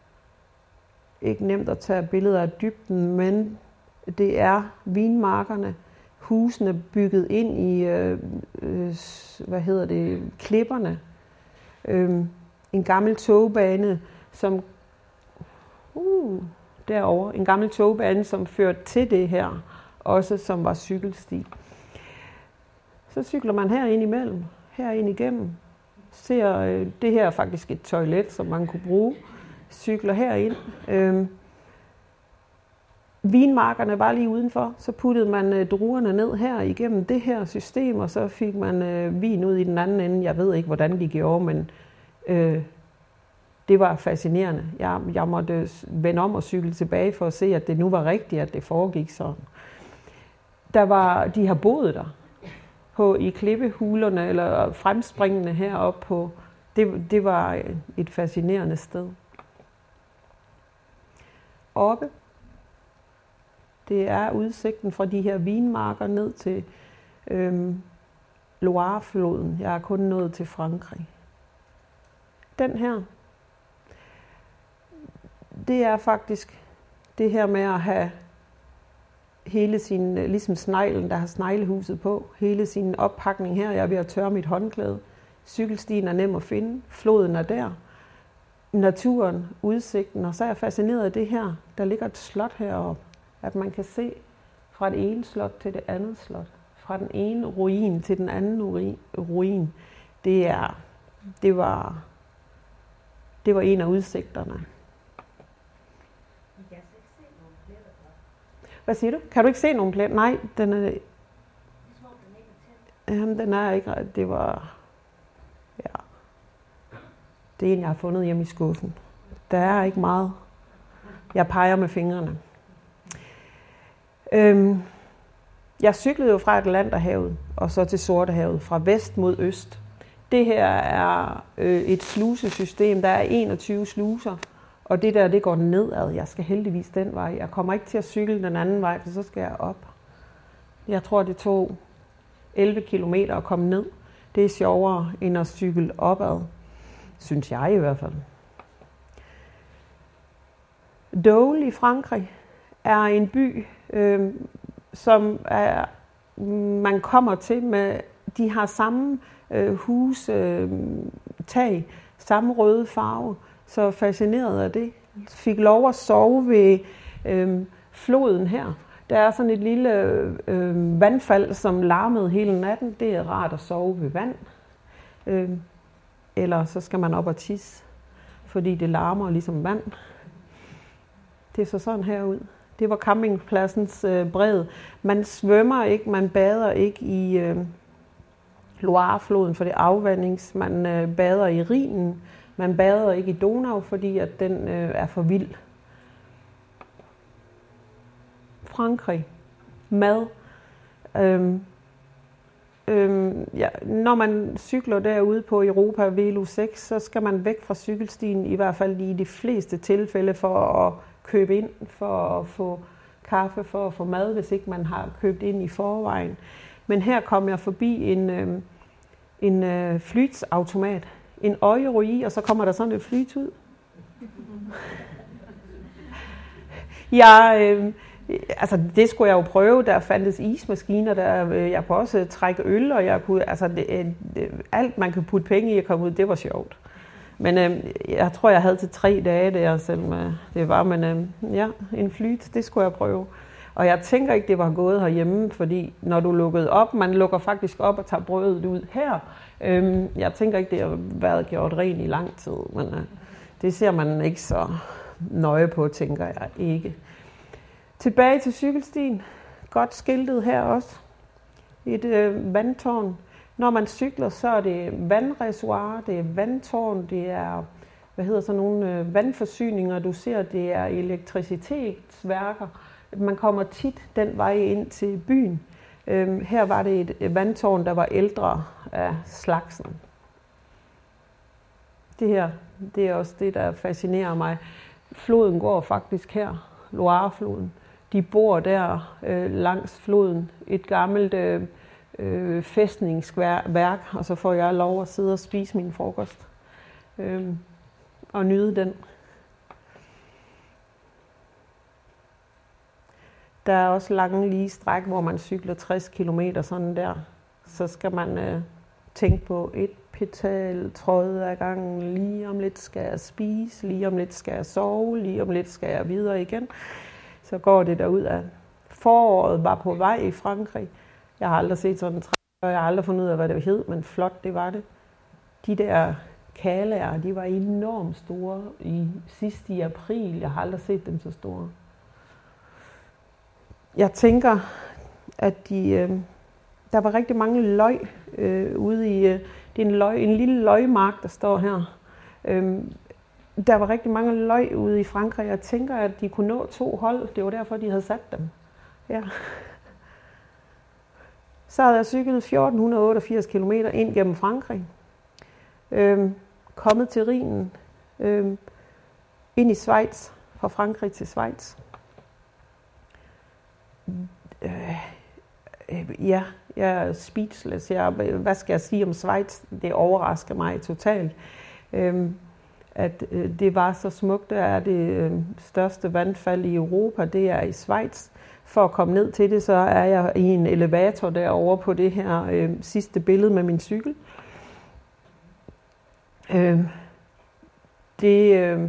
ikke nemt at tage billeder af dybden, men det er vinmarkerne, husene bygget ind i, øh, øh, hvad hedder det, klipperne. Øh, en gammel togbane, som uh, derovre, en gammel togbane, som førte til det her, også som var cykelsti. Så cykler man her ind imellem, her ind igennem. Ser, øh, det her er faktisk et toilet, som man kunne bruge. Cykler herind. Øh, vinmarkerne var lige udenfor. Så puttede man øh, druerne ned her igennem det her system, og så fik man øh, vin ud i den anden ende. Jeg ved ikke, hvordan de gjorde, men øh, det var fascinerende. Jeg, jeg måtte vende om og cykle tilbage for at se, at det nu var rigtigt, at det foregik sådan. Der var, de har boet der. På, i klippehulerne eller fremspringende heroppe på. Det, det var et fascinerende sted. Oppe, det er udsigten fra de her vinmarker ned til øhm, Loirefloden. Jeg er kun nået til Frankrig. Den her, det er faktisk det her med at have hele sin, ligesom sneglen, der har sneglehuset på, hele sin oppakning her. Jeg er ved at tørre mit håndklæde. Cykelstien er nem at finde. Floden er der. Naturen, udsigten. Og så er jeg fascineret af det her. Der ligger et slot heroppe. At man kan se fra det ene slot til det andet slot. Fra den ene ruin til den anden ruin. Det er, det var, det var en af udsigterne. Hvad siger du? Kan du ikke se nogen pletter? Nej, den er... Jamen, den er ikke... Det var... Ja. Det er en, jeg har fundet hjemme i skuffen. Der er ikke meget. Jeg peger med fingrene. Øhm, jeg cyklede jo fra Atlanterhavet og så til Sortehavet, fra vest mod øst. Det her er øh, et slusesystem. Der er enogtyve sluser. Og det der, det går nedad. Jeg skal heldigvis den vej. Jeg kommer ikke til at cykle den anden vej, for så skal jeg op. Jeg tror, det tog elleve kilometer at komme ned. Det er sjovere end at cykle opad. Synes jeg i hvert fald. Dole i Frankrig er en by, øh, som er, man kommer til med, de har samme øh, hus, øh, tag, samme røde farve. Så fascineret af det. Fik lov at sove ved øh, floden her. Der er sådan et lille øh, vandfald, som larmede hele natten. Det er rart at sove ved vand. Øh, eller så skal man op og tisse, fordi det larmer ligesom vand. Det så sådan her ud. Det var campingpladsens øh, bred. Man svømmer ikke, man bader ikke i øh, Loirefloden, for det er afvandings. Man øh, bader i Rhinen. Man bader ikke i Donau, fordi at den øh, er for vild. Frankrig. Mad. Øhm, øhm, ja, når man cykler derude på Europa Velo seks, så skal man væk fra cykelstien, i hvert fald i de fleste tilfælde, for at købe ind, for at få kaffe, for at få mad, hvis ikke man har købt ind i forvejen. Men her kom jeg forbi en, øh, en øh, flytsautomat. En euro i, og så kommer der sådan et flyt ud. jeg, øh, altså det skulle jeg jo prøve. Der fandtes ismaskiner, der, øh, jeg kunne også trække øl, og jeg kunne, altså det, øh, alt man kunne putte penge i at komme ud, det var sjovt. Men øh, jeg tror, jeg havde til tre dage der, selvom øh, det var, men øh, ja, en flyt, det skulle jeg prøve. Og jeg tænker ikke, det var gået herhjemme, fordi når du lukkede op, man lukker faktisk op og tager brødet ud her. Øhm, jeg tænker ikke, det har været gjort rent i lang tid, men øh, det ser man ikke så nøje på, tænker jeg ikke. Tilbage til cykelstien. Godt skiltet her også. Et øh, vandtårn. Når man cykler, så er det vandreservoir, det er vandtårn, det er hvad hedder så nogle øh, vandforsyninger, du ser, det er elektricitetsværker. Man kommer tit den vej ind til byen. Øhm, her var det et, et vandtårn, der var ældre af slagsen. Det her, det er også det, der fascinerer mig. Floden går faktisk her, Loirefloden. De bor der øh, langs floden. Et gammelt øh, øh, fæstningsværk, og så får jeg lov at sidde og spise min frokost. Øh, og nyde den. Der er også lange lige stræk, hvor man cykler tres kilometer sådan der. Så skal man øh, tænke på et petal, tråd ad gangen. Lige om lidt skal jeg spise, lige om lidt skal jeg sove, lige om lidt skal jeg videre igen. Så går det derud af. Foråret var på vej i Frankrig. Jeg har aldrig set sådan en træ, og jeg har aldrig fundet ud af, hvad det hed, men flot, det var det. De der kalaer, de var enormt store i sidst i april. Jeg har aldrig set dem så store. Jeg tænker, at de, øh, der var rigtig mange løg øh, ude i... Øh, det er en, løg, en lille løgmark, der står her. Øh, der var rigtig mange løg ude i Frankrig. Jeg tænker, at de kunne nå to hold. Det var derfor, de havde sat dem. Ja. Så havde jeg cyklet fjorten otteogfirs kilometer ind gennem Frankrig. Øh, kommet til Rhinen. Øh, ind i Schweiz. Fra Frankrig til Schweiz. Øh, øh, ja, jeg er speechless. Jeg, hvad skal jeg sige om Schweiz? Det overrasker mig totalt. Øh, at øh, det var så smukt. Det er det øh, største vandfald i Europa. Det er i Schweiz. For at komme ned til det, så er jeg i en elevator derovre på det her øh, sidste billede med min cykel. Øh, det... Øh,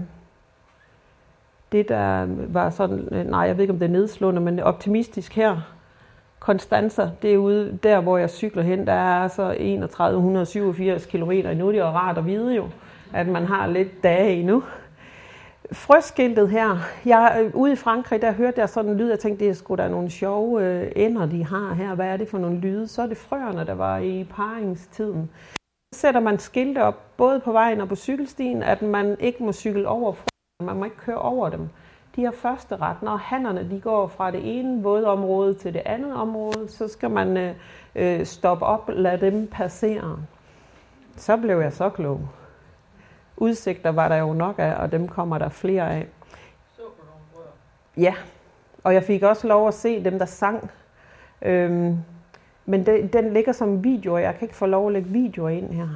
Det, der var sådan, nej, jeg ved ikke, om det er nedslående, men optimistisk her. Konstanza, det er ude der, hvor jeg cykler hen, der er så tredive tusind et hundrede og syvogfirs kilometer endnu. Det er jo rart at vide jo, at man har lidt dage endnu. Frøskiltet her, jeg, ude i Frankrig, der hørte jeg sådan en lyd, jeg tænkte, det er sgu da nogle sjove øh, ender, de har her. Hvad er det for nogle lyde? Så er det frøerne, der var i paringstiden. Så sætter man skilte op, både på vejen og på cykelstien, at man ikke må cykle over frøerne. Man må ikke køre over dem. De har første ret. Når hannerne de går fra det ene vådområde til det andet område, så skal man øh, stoppe op og lade dem passere. Så blev jeg så klog. Udsigter var der jo nok af, og dem kommer der flere af. Så du nogle brødre? Ja, og jeg fik også lov at se dem, der sang. Øhm, men det, den ligger som video, og jeg kan ikke få lov at lægge videoer ind her.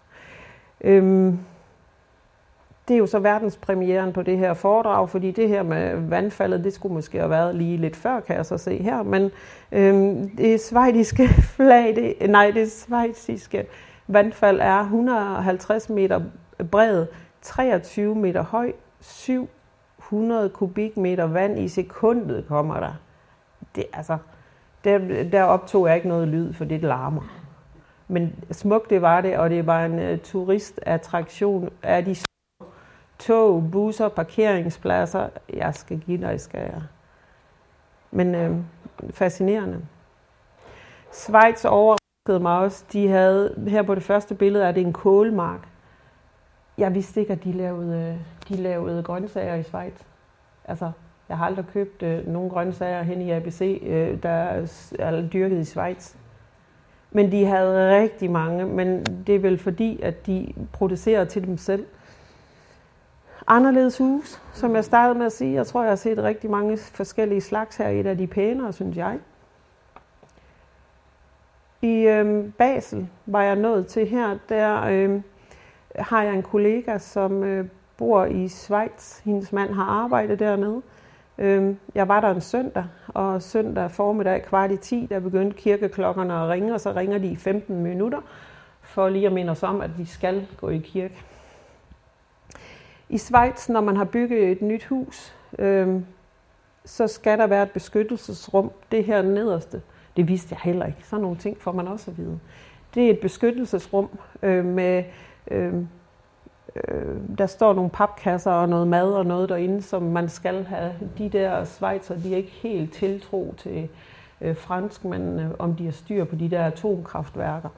Øhm, Det er jo så verdenspremieren på det her foredrag, fordi det her med vandfaldet, det skulle måske have været lige lidt før, kan jeg så se her. Men øhm, det schweiziske flag, det, nej, det schweiziske vandfald er et hundrede og halvtreds meter bred, treogtyve meter høj, syv hundrede kubikmeter vand i sekundet kommer der. Det, altså, der, der optog jeg ikke noget lyd, for det larmer. Men smukt det var det, og det var en uh, turistattraktion af de tog, busser, parkeringspladser. Jeg skal give dig, skal jeg. Men øh, fascinerende. Schweiz overraskede mig også. De havde, her på det første billede er det en kålmark. Jeg vidste ikke, at de lavede, de lavede grøntsager i Schweiz. Altså, jeg har aldrig købt øh, nogle grøntsager hen i A B C, øh, der er dyrket i Schweiz. Men de havde rigtig mange, men det er vel fordi, at de producerer til dem selv. Anderledes hus, som jeg startede med at sige. Jeg tror, jeg har set rigtig mange forskellige slags her. Et af de pænere, synes jeg. I øh, Basel var jeg nået til her. Der øh, har jeg en kollega, som øh, bor i Schweiz. Hendes mand har arbejdet dernede. Øh, jeg var der en søndag, og søndag formiddag kvart i ti, der begyndte kirkeklokkerne at ringe, og så ringer de i femten minutter, for lige at minde os om, at vi skal gå i kirke. I Schweiz, når man har bygget et nyt hus, øh, så skal der være et beskyttelsesrum. Det her nederste, det vidste jeg heller ikke. Sådan nogle ting får man også at vide. Det er et beskyttelsesrum øh, med, øh, øh, der står nogle papkasser og noget mad og noget derinde, som man skal have. De der schweizer, de er ikke helt tiltro til øh, franskmændene, om de har styr på de der atomkraftværker.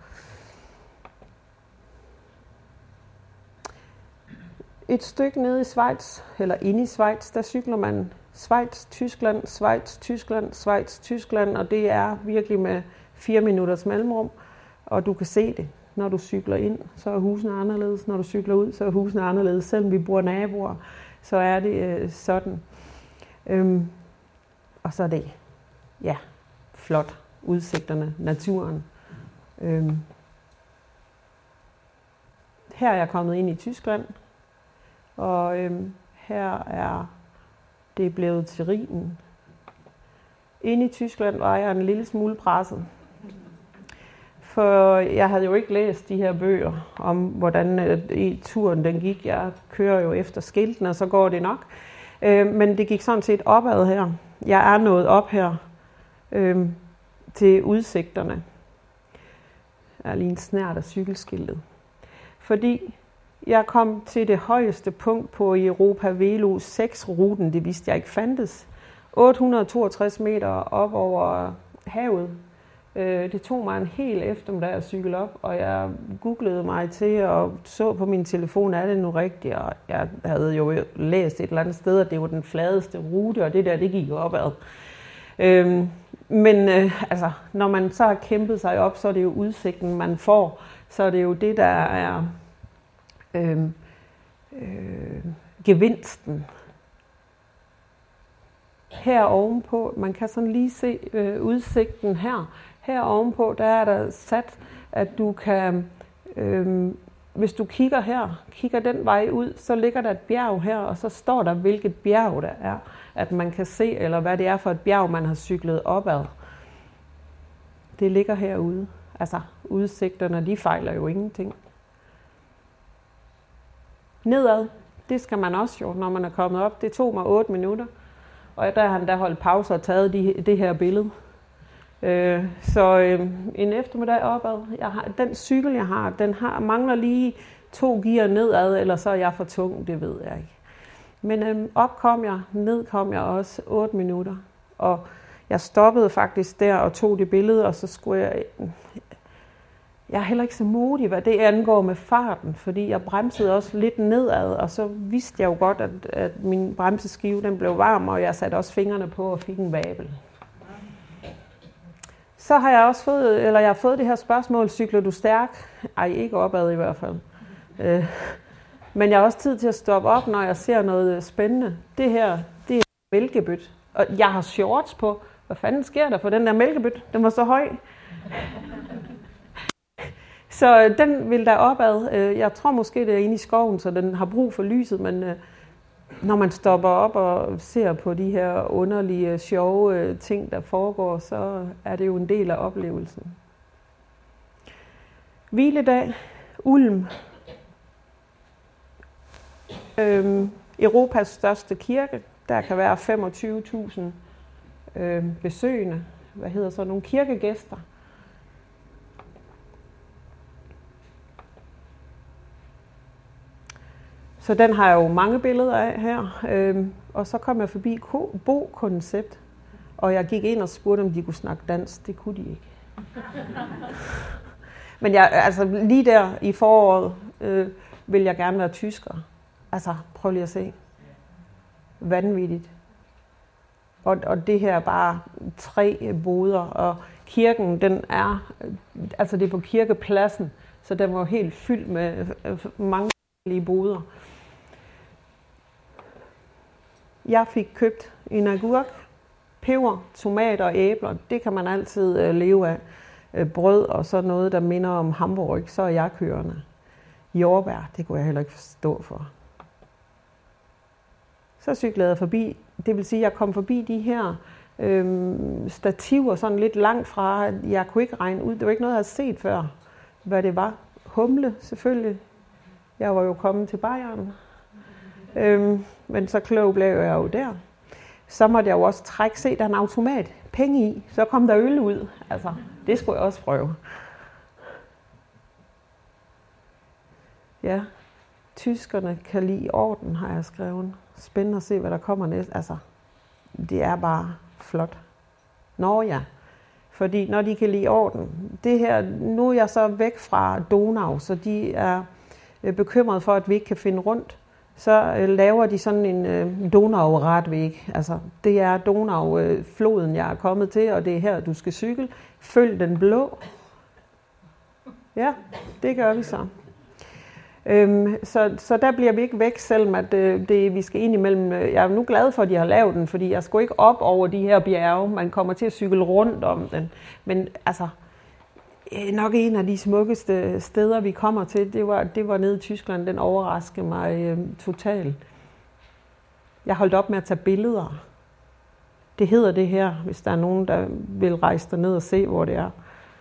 Et stykke nede i Schweiz, eller inde i Schweiz, der cykler man Schweiz, Tyskland, Schweiz, Tyskland, Schweiz, Tyskland, og det er virkelig med fire minutters mellemrum, og du kan se det, når du cykler ind, så er husene anderledes, når du cykler ud, så er husene anderledes, selvom vi bor naboer, så er det øh, sådan. Øhm, og så er det, ja, flot, udsigterne, naturen. Øhm. Her er jeg kommet ind i Tyskland, og øhm, her er det blevet til Rhinen. Inde i Tyskland var jeg en lille smule presset. For jeg havde jo ikke læst de her bøger om, hvordan øh, turen den gik. Jeg kører jo efter skiltene, og så går det nok. Øh, men det gik sådan set opad her. Jeg er nået op her øh, til udsigterne. Jeg er lige en snert af cykelskiltet. Fordi jeg kom til det højeste punkt på Europa Velo seks-ruten, det vidste jeg ikke fandtes. otte hundrede og toogtres meter op over havet. Det tog mig en hel eftermiddag at cykle op, og jeg googlede mig til og så på min telefon, er det nu rigtigt? Og jeg havde jo læst et eller andet sted, at det var den fladeste rute, og det der, det gik opad. Øhm, men øh, altså, når man så har kæmpet sig op, så er det jo udsigten, man får. Så er det jo det, der er øh, øh, gevinsten. Her ovenpå, man kan sådan lige se øh, udsigten her. Her ovenpå, der er der sat, at du kan, øh, hvis du kigger her, kigger den vej ud, så ligger der et bjerg her, og så står der, hvilket bjerg der er, at man kan se, eller hvad det er for et bjerg, man har cyklet opad. Det ligger herude. Altså, udsigterne, de fejler jo ingenting. Nedad, det skal man også jo, når man er kommet op. Det tog mig otte minutter, og der har han da holdt pause og taget de, det her billede. Øh, så øh, en eftermiddag opad. Jeg har, den cykel, jeg har, den har, mangler lige to gear nedad, eller så er jeg for tung, det ved jeg ikke. Men øh, op kom jeg, ned kom jeg også otte minutter. Og jeg stoppede faktisk der og tog det billede, og så skulle jeg... Jeg er heller ikke så modig, hvad det angår med farten, fordi jeg bremsede også lidt nedad, og så vidste jeg jo godt, at, at min bremseskive den blev varm, og jeg satte også fingrene på og fik en vabel. Så har jeg også fået, eller jeg har fået det her spørgsmål, cykler du stærk? Ej, ikke opad i hvert fald. Øh, men jeg har også tid til at stoppe op, når jeg ser noget spændende. Det her, det er mælkebøt. Og jeg har shorts på. Hvad fanden sker der for den der mælkebøt? Den var så høj. Så den vil der opad. Jeg tror måske, det er inde i skoven, så den har brug for lyset, men når man stopper op og ser på de her underlige, sjove ting, der foregår, så er det jo en del af oplevelsen. Hviledag, Ulm. Øhm, Europas største kirke. Der kan være femogtyve tusind øh, besøgende. Hvad hedder så? Nogle kirkegæster. Så den har jeg jo mange billeder af her. Øhm, og så kom jeg forbi Bo-koncept, og jeg gik ind og spurgte, om de kunne snakke dansk. Det kunne de ikke. Men jeg, altså, lige der i foråret øh, vil jeg gerne være tysker. Altså, prøv lige at se. Vanvittigt. Og, og det her er bare tre boder, og kirken, den er, altså det er på kirkepladsen, så den var helt fyldt med mange boder. Jeg fik købt en agurk, peber, tomater og æbler. Det kan man altid øh, leve af. Øh, brød og så noget, der minder om hamburg. Så er jeg kørende. Jordbær, det kunne jeg heller ikke forstå for. Så cyklede jeg forbi. Det vil sige, at jeg kom forbi de her øh, stativer sådan lidt langt fra. Jeg kunne ikke regne ud. Det var ikke noget, jeg havde set før, hvad det var. Humle, selvfølgelig. Jeg var jo kommet til Bayern. Øhm, men så klog blev jeg jo der. Så måtte jeg jo også trække, se, der er en automat. Penge i. Så kom der øl ud. Altså, det skulle jeg også prøve. Ja, tyskerne kan lide orden, har jeg skrevet. Spændende at se, hvad der kommer næste. Altså, det er bare flot. Nå ja, fordi når de kan lide orden. Det her, nu er jeg så væk fra Donau, så de er bekymret for, at vi ikke kan finde rundt. Så øh, laver de sådan en øh, Donau-radvæg. Altså, det er Donau-floden, jeg er kommet til, og det er her, du skal cykle. Følg den blå. Ja, det gør vi så. Øhm, så, så der bliver vi ikke væk, selvom at, øh, det, vi skal ind imellem. Jeg er nu glad for, at de har lavet den, fordi jeg skulle ikke op over de her bjerge. Man kommer til at cykle rundt om den. Men altså, nok en af de smukkeste steder, vi kommer til, det var, det var nede i Tyskland. Den overraskede mig øh, totalt. Jeg holdt op med at tage billeder. Det hedder det her, hvis der er nogen, der vil rejse derned og se, hvor det er.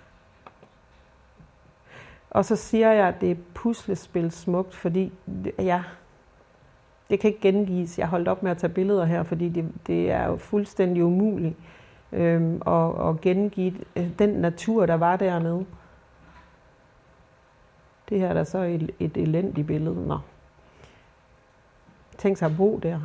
Og så siger jeg, at det er puslespil smukt, fordi ja, det kan ikke gengives. Jeg har holdt op med at tage billeder her, fordi det, det er jo fuldstændig umuligt øhm, at, at gengive den natur, der var dernede. Det her er da så et, et elendigt billede. Nå. Tænk sig at bo der.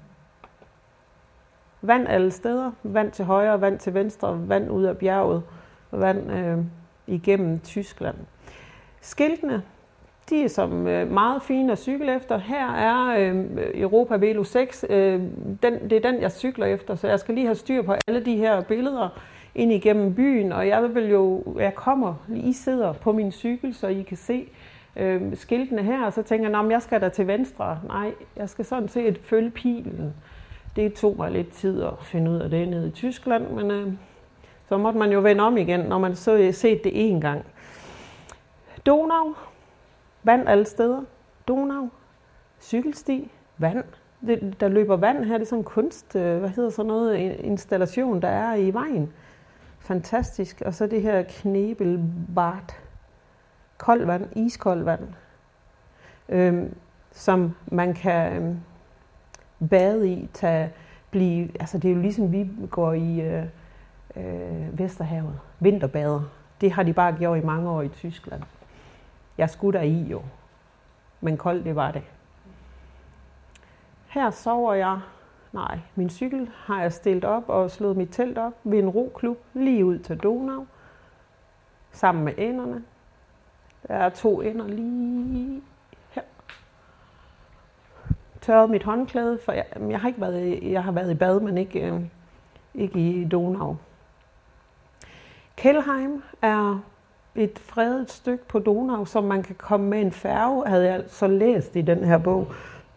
Vand alle steder. Vand til højre, vand til venstre, vand ud af bjerget, vand øh, igennem Tyskland. Skiltene, de er som øh, meget fine at cykle efter. Her er øh, Europa Velo seks. Øh, den, det er den, jeg cykler efter, så jeg skal lige have styr på alle de her billeder ind igennem byen. Og jeg vil jo, jeg kommer, I sidder på min cykel, så I kan se øh, skiltene her. Og så tænker jeg, jeg skal da til venstre. Nej, jeg skal sådan set følge pilen. Det tog mig lidt tid at finde ud af det nede i Tyskland, men øh, så måtte man jo vende om igen, når man så set det en gang. Donau, vand alle steder. Donau, cykelsti, vand. Det, der løber vand her, det er sådan en kunst, øh, hvad hedder sådan noget, installation, der er i vejen. Fantastisk. Og så det her Knebelbad, koldt vand, iskoldt vand, øh, som man kan øh, bade i, tage, blive, altså det er jo ligesom vi går i øh, øh, Vesterhavet, vinterbader. Det har de bare gjort i mange år i Tyskland. Jeg skulle der i jo, men koldt det var det. Her sover jeg, nej, min cykel har jeg stillet op og slået mit telt op ved en roklub lige ud til Donau, sammen med ænderne. Der er to ænder lige her. Tørret mit håndklæde, for jeg, jeg har ikke været i, jeg har været i bad, men ikke, øh, ikke i Donau. Kelheim er et fredet stykke på Donau, som man kan komme med en færge, havde jeg så læst i den her bog.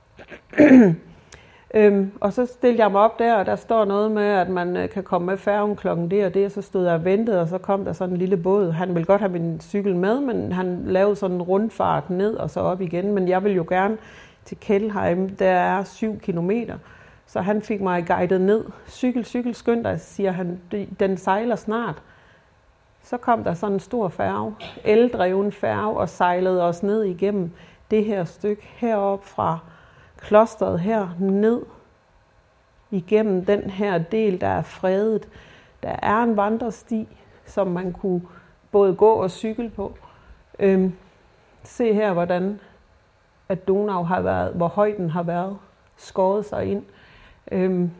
øhm, og så stillede jeg mig op der, og der står noget med, at man kan komme med færgen klokken det og det, og så stod jeg og ventede, og så kom der sådan en lille båd. Han ville godt have min cykel med, men han lavede sådan en rundfart ned og så op igen. Men jeg ville jo gerne til Kelheim, der er syv kilometer. Så han fik mig guidet ned. Cykel, cykel, skynd dig, siger han, den sejler snart. Så kom der sådan en stor færge, eldreven færge, og sejlede os ned igennem det her stykke herop fra klosteret her ned igennem den her del, der er fredet. Der er en vandresti, som man kunne både gå og cykle på. Øhm, se her, hvordan at Donau har været, hvor højden har været, skåret sig ind. Øhm,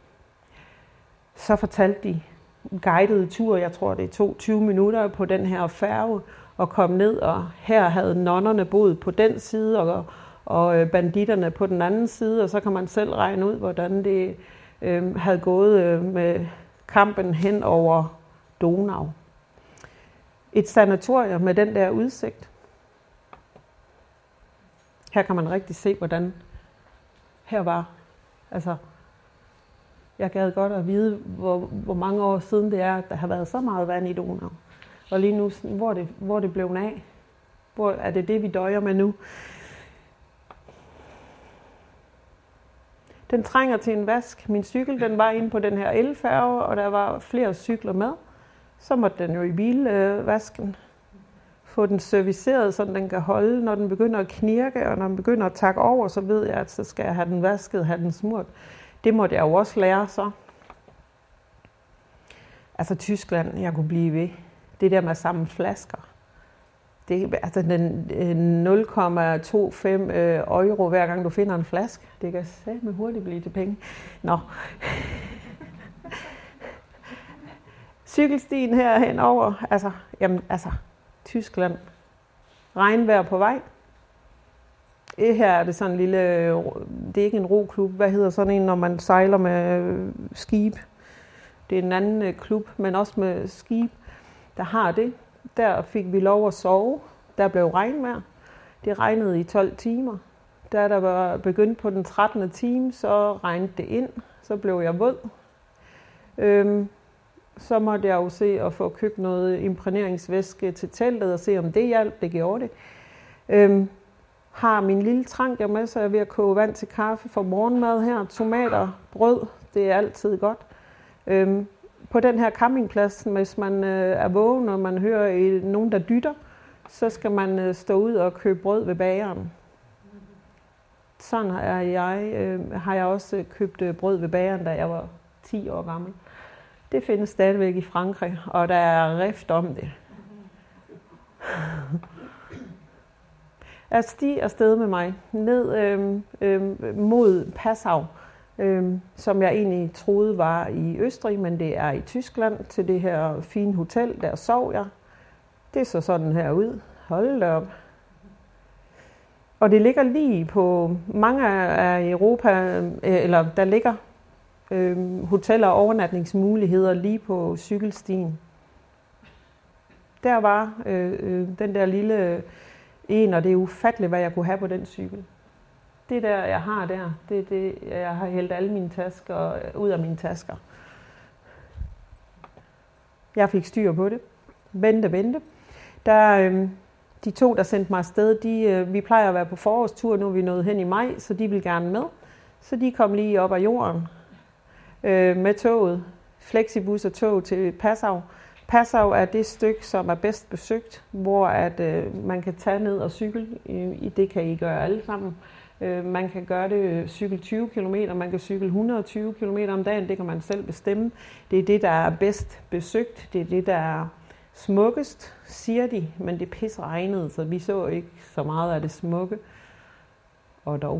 så fortalte de guidede tur, jeg tror det tog tyve minutter på den her færge og kom ned, og her havde nonnerne boet på den side og, og banditterne på den anden side, og så kan man selv regne ud, hvordan det øh, havde gået øh, med kampen hen over Donau. Et sanatorium med den der udsigt. Her kan man rigtig se, hvordan her var, altså jeg gad godt at vide, hvor, hvor mange år siden det er, at der har været så meget vand i Donau. Og lige nu, hvor det, hvor det blev af. Hvor er det det, vi døjer med nu? Den trænger til en vask. Min cykel, den var inde på den her elfærge, og der var flere cykler med. Så måtte den jo i bilvasken. Få den serviceret, så den kan holde. Når den begynder at knirke, og når den begynder at takke over, så ved jeg, at så skal jeg have den vasket, have den smurt. Det måtte jeg jo også lære så. Altså Tyskland, jeg kunne blive ved. Det der med at samle flasker. Det, altså den nul komma toogtyve euro hver gang du finder en flaske. Det kan satme hurtigt blive til penge. Nå. Cykelstien her henover. Altså, jamen, altså, Tyskland. Regnvejr på vej. Her er det sådan en lille, det er ikke en roklub, hvad hedder sådan en, når man sejler med skib. Det er en anden klub, men også med skib, der har det. Der fik vi lov at sove. Der blev regnvejr. Det regnede i tolv timer. Da der var begyndt på den trettende time, så regnede det ind. Så blev jeg våd. Øhm, så måtte jeg jo se at få købt noget imprægneringsvæske til teltet og se, om det hjalp. Det gjorde det. Øhm, har min lille trank jeg med, så jeg er ved at koge vand til kaffe for morgenmad her. Tomater, brød, det er altid godt. Øhm, på den her campingplads, hvis man øh, er vågen, og man hører øh, nogen, der dytter, så skal man øh, stå ud og købe brød ved bageren. Sådan er jeg, øh, har jeg også købt øh, brød ved bageren, da jeg var ti år gammel. Det findes stadigvæk i Frankrig, og der er rift om det. At stige afsted med mig ned øh, øh, mod Passau, øh, som jeg egentlig troede var i Østrig, men det er i Tyskland, til det her fine hotel. Der sov jeg. Det så sådan her ud. Hold da op. Og det ligger lige på mange af Europa, eller der ligger øh, hoteller og overnatningsmuligheder lige på cykelstien. Der var øh, øh, den der lille en, og det er ufatteligt, hvad jeg kunne have på den cykel. Det der, jeg har der, det er det, jeg har hældt alle mine tasker ud af mine tasker. Jeg fik styr på det. Vente, vente. Der, øh, de to, der sendte mig afsted, de, øh, vi plejer at være på forårstur, nu er vi nået hen i maj, så de vil gerne med. Så de kom lige op af jorden øh, med toget. Flexibus og tog til Passau. Passau er det stykke, som er bedst besøgt, hvor at, øh, man kan tage ned og cykle. I det kan I gøre alle sammen. Øh, man kan gøre det cykel tyve kilometer, man kan cykle et hundrede og tyve kilometer om dagen, det kan man selv bestemme. Det er det, der er bedst besøgt, det er det, der er smukkest, siger de, men det pisse regnede, så vi så ikke så meget af det smukke. Og dog.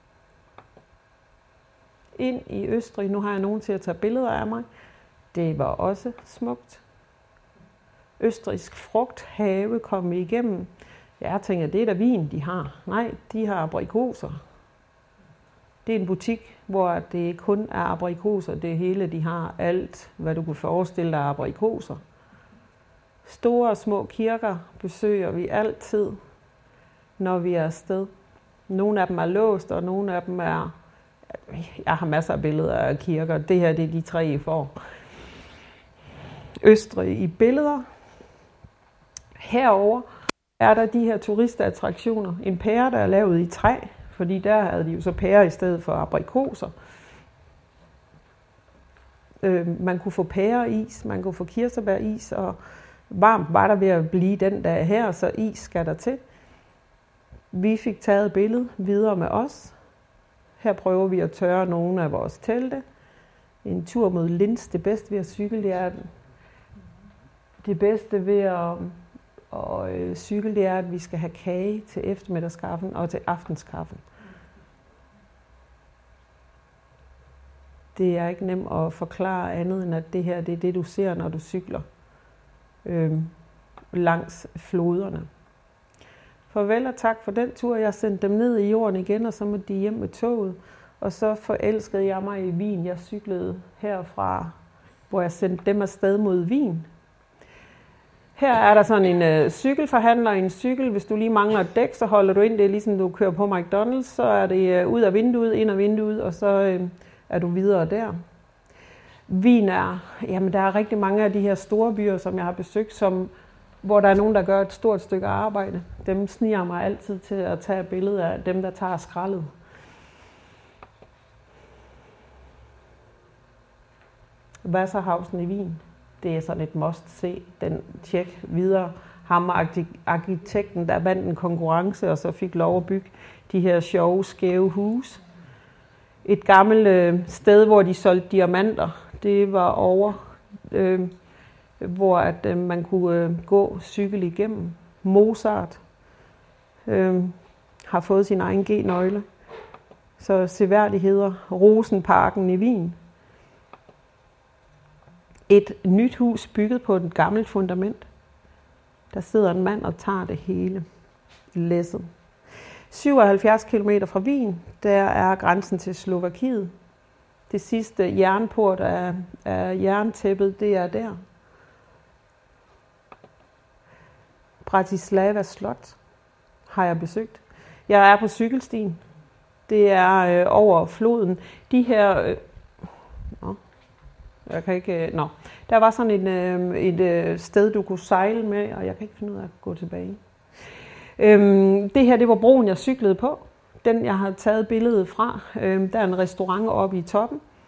Ind i Østrig, nu har jeg nogen til at tage billeder af mig, det var også smukt. Østrigsk frugthave kom igennem. Jeg tænker, det er da vin, de har. Nej, de har aprikoser. Det er en butik, hvor det kun er aprikoser. Det hele, de har alt, hvad du kunne forestille dig af aprikoser. Store og små kirker besøger vi altid, når vi er afsted. Nogle af dem er låst, og nogle af dem er... Jeg har masser af billeder af kirker. Det her, det er de tre, I får. Østrig i billeder. Herover er der de her turistattraktioner. En pære, der er lavet i træ, fordi der havde de jo så pære i stedet for aprikoser. Øh, man kunne få pæreis, man kunne få kirsebæris, og varmt var der ved at blive den dag her, så is skal der til. Vi fik taget billedet videre med os. Her prøver vi at tørre nogle af vores telte. En tur mod Linz. Det bedste ved at cykle, det er det bedste ved at og øh, cykel, det er, at vi skal have kage til eftermiddagskaffen og til aftenskaffen. Det er ikke nemt at forklare andet, end at det her, det er det, du ser, når du cykler øh, langs floderne. Farvel og tak for den tur. Jeg sendte dem ned i jorden igen, og så måtte de hjem med toget. Og så forelskede jeg mig i Wien. Jeg cyklede herfra, hvor jeg sendte dem afsted mod Wien. Her er der sådan en øh, cykelforhandler, en cykel. Hvis du lige mangler et dæk, så holder du ind. Det er ligesom du kører på McDonald's. Så er det øh, ud af vinduet, ind af vinduet, og så øh, er du videre der. Wien er, jamen der er rigtig mange af de her store byer, som jeg har besøgt, som, hvor der er nogen, der gør et stort stykke arbejde. Dem sniger mig altid til at tage billeder af dem, der tager skraldet. Wasserhausen i Wien. Det er sådan et must se. Den tjek videre. Ham og arkitekten, der vandt en konkurrence, og så fik lov at bygge de her sjove, skæve huse. Et gammelt øh, sted, hvor de solgte diamanter, det var over, øh, hvor at, øh, man kunne øh, gå cykel igennem. Mozart øh, har fået sin egen G-nøgle. Så seværdigheder. Rosenparken i Wien. Et nyt hus bygget på et gammelt fundament. Der sidder en mand og tager det hele læsset. syvoghalvfjerds kilometer fra Wien, der er grænsen til Slovakiet. Det sidste jernport af, af jerntæppet, det er der. Bratislava Slot har jeg besøgt. Jeg er på cykelstien. Det er øh, over floden. De her... Øh, nå, jeg kan ikke... Øh, nå. Der var sådan en, øh, et øh, sted, du kunne sejle med, og jeg kan ikke finde ud af at gå tilbage. Øhm, det her, det var broen, jeg cyklede på. Den, jeg har taget billedet fra. Øhm, der er en restaurant oppe i toppen.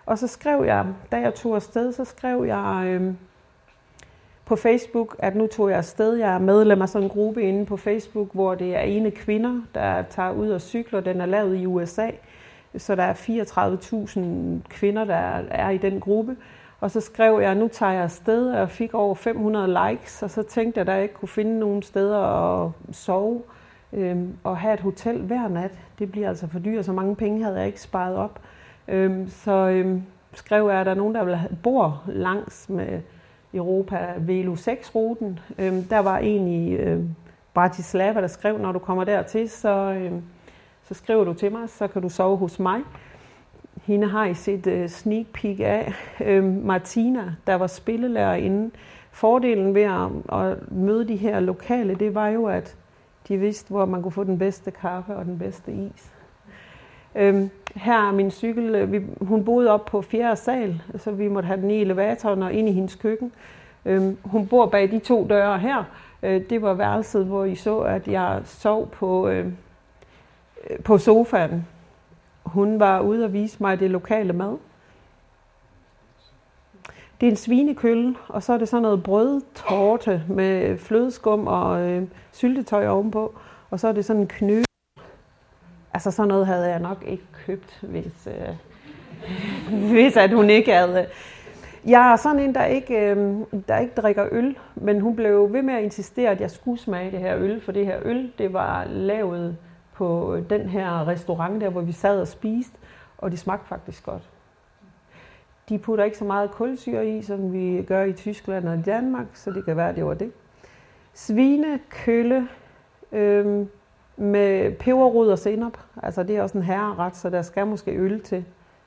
Og så skrev jeg, da jeg tog afsted, så skrev jeg øh, på Facebook, at nu tog jeg afsted. Jeg er medlem af sådan en gruppe inde på Facebook, hvor det er ene kvinder, der tager ud og cykler. Den er lavet i U S A, så der er fireogtredive tusind kvinder, der er i den gruppe. Og så skrev jeg, nu tager jeg afsted, og jeg fik over fem hundrede likes, og så tænkte jeg, at jeg ikke kunne finde nogen steder at sove øhm, og have et hotel hver nat. Det bliver altså for dyrt, så mange penge havde jeg ikke sparet op. Øhm, så øhm, skrev jeg, at der er nogen, der vil bor langs med Europa Velo seks-ruten. Øhm, der var en i øhm, Bratislava, der skrev, når du kommer dertil, så, øhm, så skriver du til mig, så kan du sove hos mig. Hende har I set uh, sneak peek af. Uh, Martina, der var spillelærerinde. Fordelen ved at, at møde de her lokale, det var jo, at de vidste, hvor man kunne få den bedste kaffe og den bedste is. Uh, her er min cykel. Vi, hun boede op på fjerde sal, så vi måtte have den i elevatoren og ind i hendes køkken. Uh, hun bor bag de to døre her. Uh, det var værelset, hvor I så, at jeg sov på, uh, på sofaen. Hun var ude og vise mig det lokale mad. Det er en svinekølle, og så er det sådan noget brødtorte med flødeskum og øh, syltetøj ovenpå. Og så er det sådan en knø. Altså sådan noget havde jeg nok ikke købt, hvis, øh, hvis at hun ikke havde. Jeg er sådan en, der ikke, øh, der ikke drikker øl, men hun blev ved med at insistere, at jeg skulle smage det her øl, for det her øl, det var lavet på den her restaurant der, hvor vi sad og spiste, og det smagte faktisk godt. De putter ikke så meget kulsyre i, som vi gør i Tyskland og Danmark, så det kan være, det var det. Svinekølle øh, med peberrod og senap. Altså det er også en herreret, så der skal måske øl til.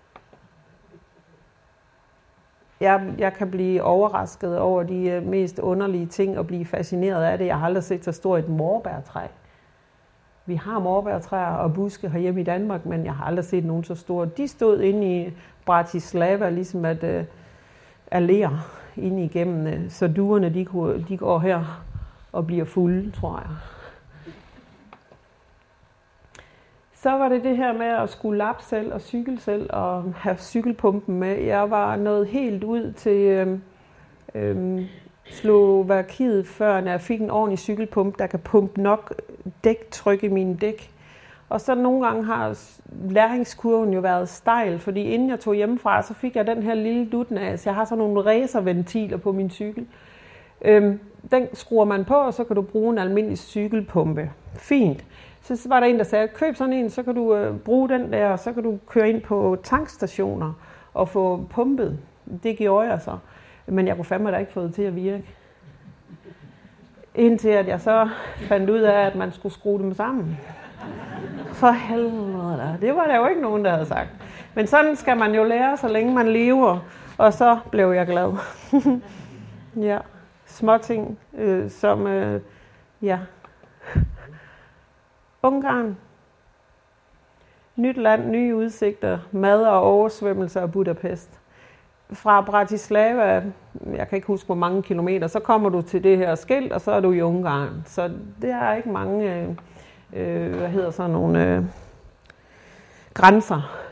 Jeg, jeg kan blive overrasket over de mest underlige ting og blive fascineret af det. Jeg har aldrig set så stort et morbærtræ. Vi har morbærtræer og buske herhjemme i Danmark, men jeg har aldrig set nogen så store. De stod inde i Bratislava, ligesom at uh, alléer inde igennem, så duerne de, kunne, de går her og bliver fulde, tror jeg. Så var det det her med at skulle lappe selv og cykle selv og have cykelpumpen med. Jeg var nået helt ud til øhm, øhm, Slovakiet, før jeg fik en ordentlig cykelpumpe, der kan pumpe nok dæktryk i mine dæk. Og så nogle gange har læringskurven jo været stejl, fordi inden jeg tog hjemmefra, så fik jeg den her lille dutnas. Jeg har sådan nogle racerventiler på min cykel. Øhm, den skruer man på, og så kan du bruge en almindelig cykelpumpe. Fint. Så var der en, der sagde, køb sådan en, så kan du øh, bruge den der, og så kan du køre ind på tankstationer og få pumpet. Det gjorde jeg så. Men jeg kunne fandme da ikke få det til at virke. Indtil at jeg så fandt ud af, at man skulle skrue dem sammen. For helvede da. Det var der jo ikke nogen, der havde sagt. Men sådan skal man jo lære, så længe man lever. Og så blev jeg glad. Ja, småting, øh, som, øh, ja. Ungarn. Nyt land, nye udsigter, mad og oversvømmelser af Budapest. Fra Bratislava, jeg kan ikke huske hvor mange kilometer, så kommer du til det her skilt, og så er du i Ungarn. Så det er ikke mange, øh, hvad hedder sådan nogle øh, grænser.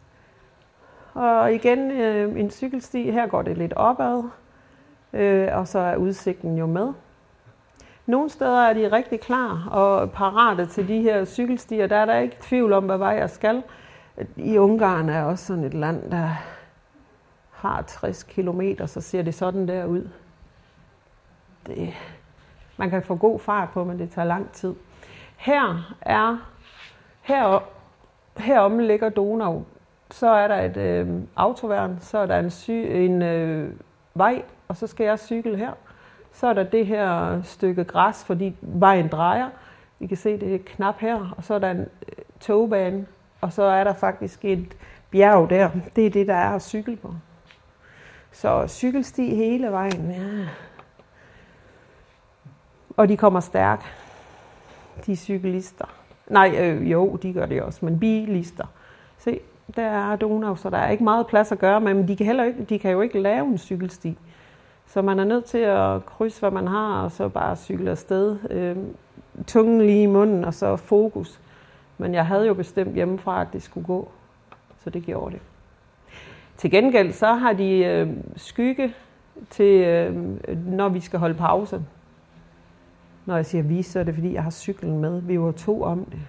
Og igen øh, en cykelsti, her går det lidt opad, øh, og så er udsigten jo med. Nogle steder er de rigtig klar og parate til de her cykelstier. Der er der ikke tvivl om, hvad vej jeg skal. I Ungarn er også sådan et land, der har tres kilometer, så ser det sådan der ud. Det, man kan få god fart på, men det tager lang tid. Her er, her, herom ligger Donau. Så er der et øh, autoværn, så er der en, sy, en øh, vej, og så skal jeg cykle her. Så er der det her stykke græs, fordi vejen drejer. I kan se, det er knap her, og så er der en togbane, og så er der faktisk et bjerg der. Det er det, der er at cykle på. Så cykelsti hele vejen, ja. Og de kommer stærkt, de cyklister. Nej, øh, jo, de gør det også, men bilister. Se, der er Donau, så der er ikke meget plads at gøre med, men de kan, heller ikke, de kan jo ikke lave en cykelsti. Så man er nødt til at krydse, hvad man har, og så bare cykle afsted. Øh, tungen lige i munden, og så fokus. Men jeg havde jo bestemt hjemmefra, at det skulle gå, så det gjorde det. Til gengæld så har de øh, skygge til, øh, når vi skal holde pause. Når jeg siger vi, så er det fordi, jeg har cyklen med. Vi var to om det.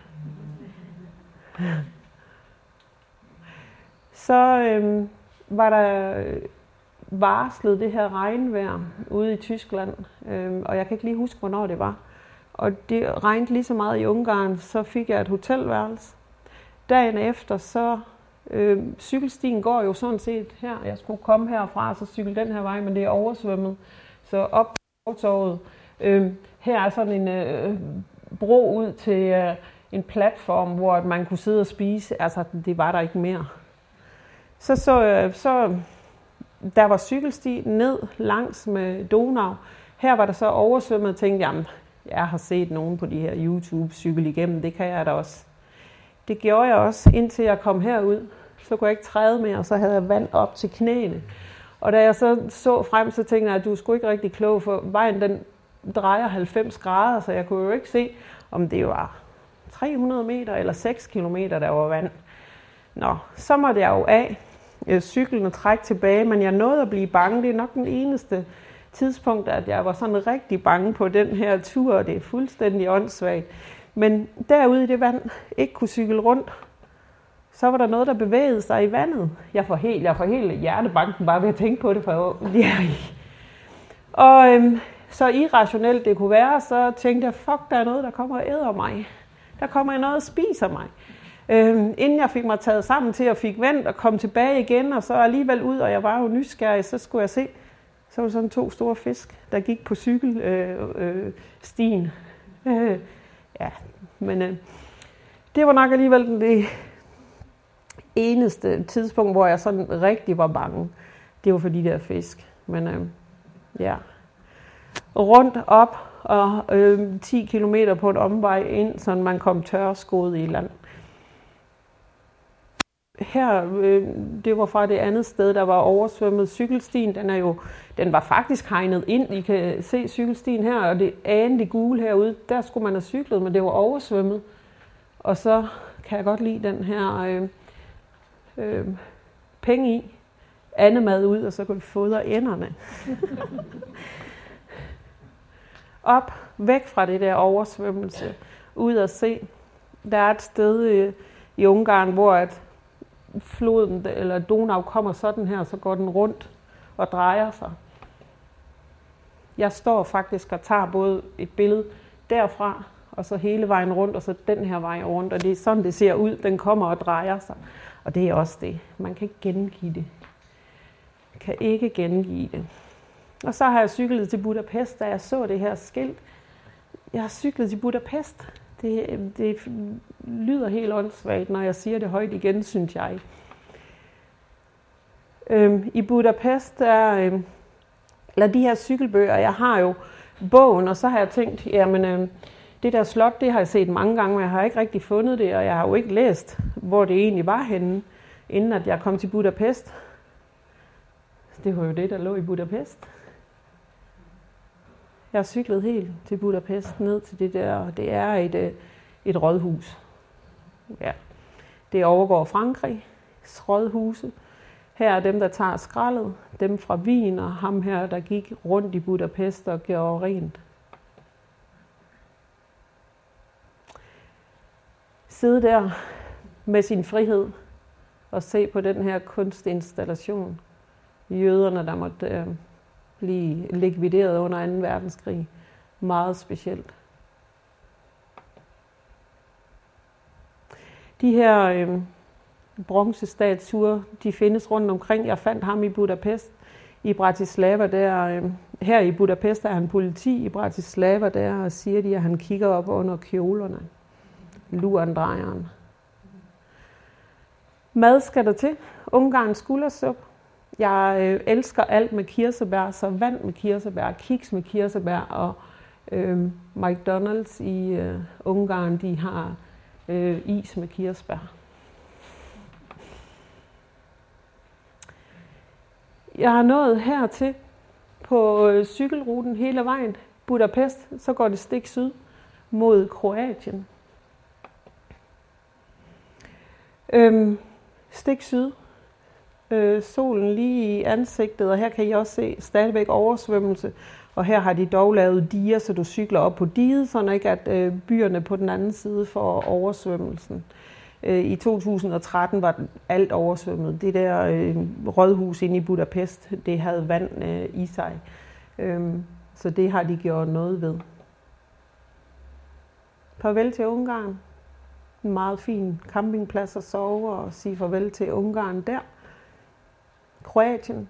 Så øh, var der varslet det her regnvejr ude i Tyskland, øh, og jeg kan ikke lige huske, hvornår det var. Og det regnede lige så meget i Ungarn, så fik jeg et hotelværelse. Dagen efter, så øh, cykelstien går jo sådan set her. Jeg skulle komme herfra og så cykle den her vej, men det er oversvømmet. Så op på fortovet. Øh, her er sådan en øh, bro ud til øh, en platform, hvor man kunne sidde og spise. Altså, det var der ikke mere. Så så, øh, så der var cykelsti ned langs med Donau. Her var der så oversvømmet, og tænkte, jamen, jeg har set nogen på de her YouTube-cykel igennem, det kan jeg da også. Det gjorde jeg også, indtil jeg kom herud. Så kunne jeg ikke træde mere, og så havde jeg vand op til knæene. Og da jeg så så frem, så tænkte jeg, at du skulle ikke rigtig klog, for vejen den drejer halvfems grader, så jeg kunne jo ikke se, om det var tre hundrede meter eller seks kilometer, der var vand. Nå, så måtte jeg jo af cyklen og trække tilbage, men jeg nåede at blive bange. Det er nok den eneste tidspunkt, at jeg var sådan rigtig bange på den her tur, og det er fuldstændig åndssvagt. Men derude i det vand, ikke kunne cykle rundt, så var der noget, der bevægede sig i vandet. Jeg får helt, jeg får helt hjertebanken bare ved at tænke på det, for ja. Og øhm, så irrationelt det kunne være, så tænkte jeg, fuck, der er noget, der kommer og æder mig. Der kommer noget og spiser mig. Øhm, inden jeg fik mig taget sammen til at fik vendt og kom tilbage igen, og så alligevel ud, og jeg var jo nysgerrig, så skulle jeg se, så var der sådan to store fisk, der gik på cykelstien. Øh, øh, ja, men øh, det var nok alligevel det eneste tidspunkt, hvor jeg sådan rigtig var bange. Det var for de der fisk. Men øh, ja, rundt op og øh, ti kilometer på en omvej ind, så man kom tørskoet i land. Her, øh, det var fra det andet sted, der var oversvømmet. Cykelstien, den er jo, den var faktisk hegnet ind. I kan se cykelstien her, og det anede gule herude, der skulle man have cyklet, men det var oversvømmet. Og så kan jeg godt lide den her øh, øh, penge i, andemad ud, og så kunne vi fodre enderne. Op, væk fra det der oversvømmelse, ud og se. Der er et sted øh, i Ungarn, hvor at floden eller Donau kommer sådan her, så går den rundt og drejer sig. Jeg står faktisk og tager både et billede derfra, og så hele vejen rundt, og så den her vej rundt, og det er sådan, det ser ud. Den kommer og drejer sig, og det er også det. Man kan ikke gengive det. Man kan ikke gengive det. Og så har jeg cyklet til Budapest, da jeg så det her skilt. Jeg har cyklet til Budapest. Det, det lyder helt åndssvagt, når jeg siger det højt igen, synes jeg. Øhm, I Budapest er øhm, eller de her cykelbøger. Jeg har jo bogen, og så har jeg tænkt, jamen øhm, det der slot, det har jeg set mange gange, men jeg har ikke rigtig fundet det, og jeg har jo ikke læst, hvor det egentlig var henne, inden at jeg kom til Budapest. Det var jo det, der lå i Budapest. Jeg har cyklet helt til Budapest, ned til det der, det er et, et rådhus. Ja. Det overgår Frankrigs rådhuse. Her er dem, der tager skraldet, dem fra Wien, og ham her, der gik rundt i Budapest og gjorde rent. Sidde der med sin frihed og se på den her kunstinstallation. Jøderne, der måtte øh, blive likvideret under anden verdenskrig. Meget specielt. De her øh, bronzestatuer, de findes rundt omkring. Jeg fandt ham i Budapest, i Bratislava der. Øh, her i Budapest er han politi, i Bratislava der, og siger de, at han kigger op under kjolerne. Lurendrejeren. Mad skal der til. Ungarns skuldersuppe. Jeg øh, elsker alt med kirsebær, så vand med kirsebær, kiks med kirsebær, og øh, McDonald's i øh, Ungarn, de har øh, is med kirsebær. Jeg har nået hertil på øh, cykelruten hele vejen. Budapest, så går det stik syd mod Kroatien. Øhm, stik syd. øh, solen lige i ansigtet, og her kan I også se stadigvæk oversvømmelse. Og her har de dog lavet diger, så du cykler op på diget, så ikke at øh, byerne på den anden side får oversvømmelsen. Øh, I to tusind og tretten var alt oversvømmet. Det der øh, rådhus inde i Budapest, det havde vand øh, i sig. Øh, så det har de gjort noget ved. Farvel til Ungarn. En meget fin campingplads at sove og sige farvel til Ungarn der. Kroatien.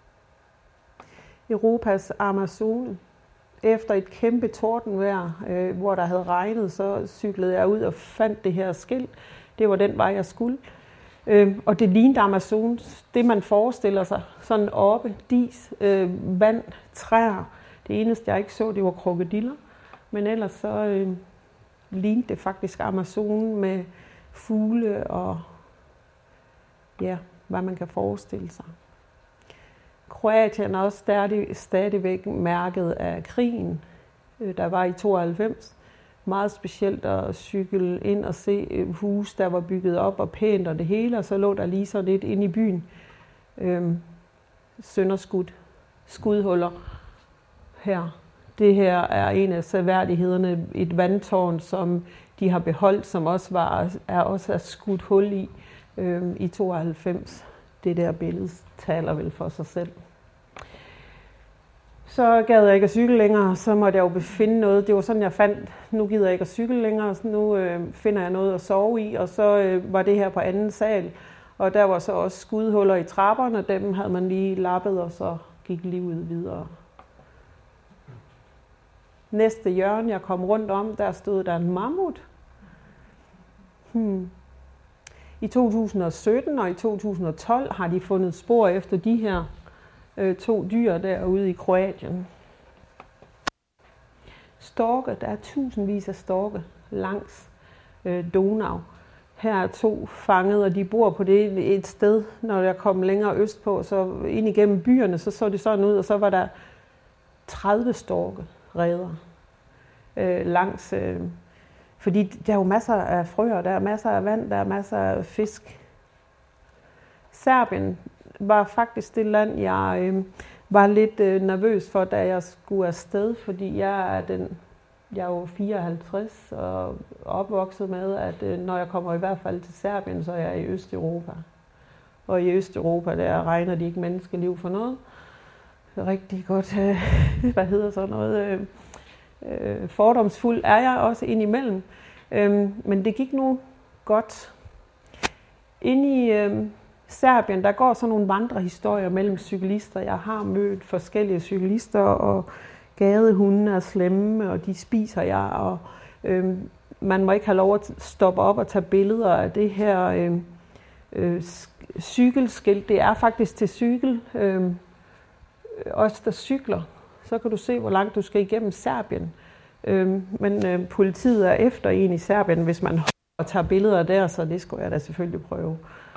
Europas Amazone. Efter et kæmpe tordenvejr, øh, hvor der havde regnet, så cyklede jeg ud og fandt det her skilt. Det var den vej, jeg skulle. Øh, og det lignede Amazones, det man forestiller sig. Sådan oppe, dis, øh, vand, træer. Det eneste, jeg ikke så, det var krokodiller. Men ellers så øh, lignede det faktisk Amazonen med fugle og ja, hvad man kan forestille sig. Kroatien er også stadig, stadigvæk mærket af krigen, der var i tooghalvfems. Meget specielt at cykle ind og se hus, der var bygget op og pænt og det hele, og så lå der lige så lidt inde i byen. Øhm, sønderskudt skudhuller her. Det her er en af seværdighederne, et vandtårn, som de har beholdt, som også var, er også er skudt hul i øhm, i tooghalvfems. Det der billede taler vel for sig selv. Så gad jeg ikke at cykle længere, så måtte jeg jo befinde noget. Det var sådan, jeg fandt, nu gider jeg ikke at cykle længere, så nu øh, finder jeg noget at sove i, og så øh, var det her på anden sal. Og der var så også skudhuller i trapperne, dem havde man lige lappet, og så gik livet videre. Næste hjørne, jeg kom rundt om, der stod der en mammut. Hmm. I to tusind og sytten og i to tusind og tolv har de fundet spor efter de her øh, to dyr derude i Kroatien. Storke, der er tusindvis af storke langs øh, Donau. Her er to fanget, og de bor på det et sted, når jeg kom længere østpå, så ind igennem byerne, så så det sådan ud, og så var der tredive storke reder øh, langs. Øh, Fordi der er jo masser af frøer, der er masser af vand, der er masser af fisk. Serbien var faktisk det land, jeg øh, var lidt øh, nervøs for, da jeg skulle afsted, fordi jeg er, den, jeg er jo fireoghalvtreds og opvokset med, at øh, når jeg kommer i hvert fald til Serbien, så er jeg i Østeuropa. Og i Østeuropa, der regner de ikke menneskeliv for noget. Rigtig godt, øh, hvad hedder så noget... Øh, Øh, fordomsfuld er jeg også indimellem, øhm, men det gik nu godt. Inde i øhm, Serbien, der går sådan nogle vandrehistorier mellem cyklister. Jeg har mødt forskellige cyklister, og gadehunde er slemme, og de spiser jeg, og øhm, man må ikke have lov at stoppe op og tage billeder af det her øhm, øh, cykelskilt. Det er faktisk til cykel, øhm, os der cykler. Så kan du se, hvor langt du skal igennem Serbien. Øhm, men øh, politiet er efter en i Serbien, hvis man holder og tager billeder der, så det skulle jeg da selvfølgelig prøve.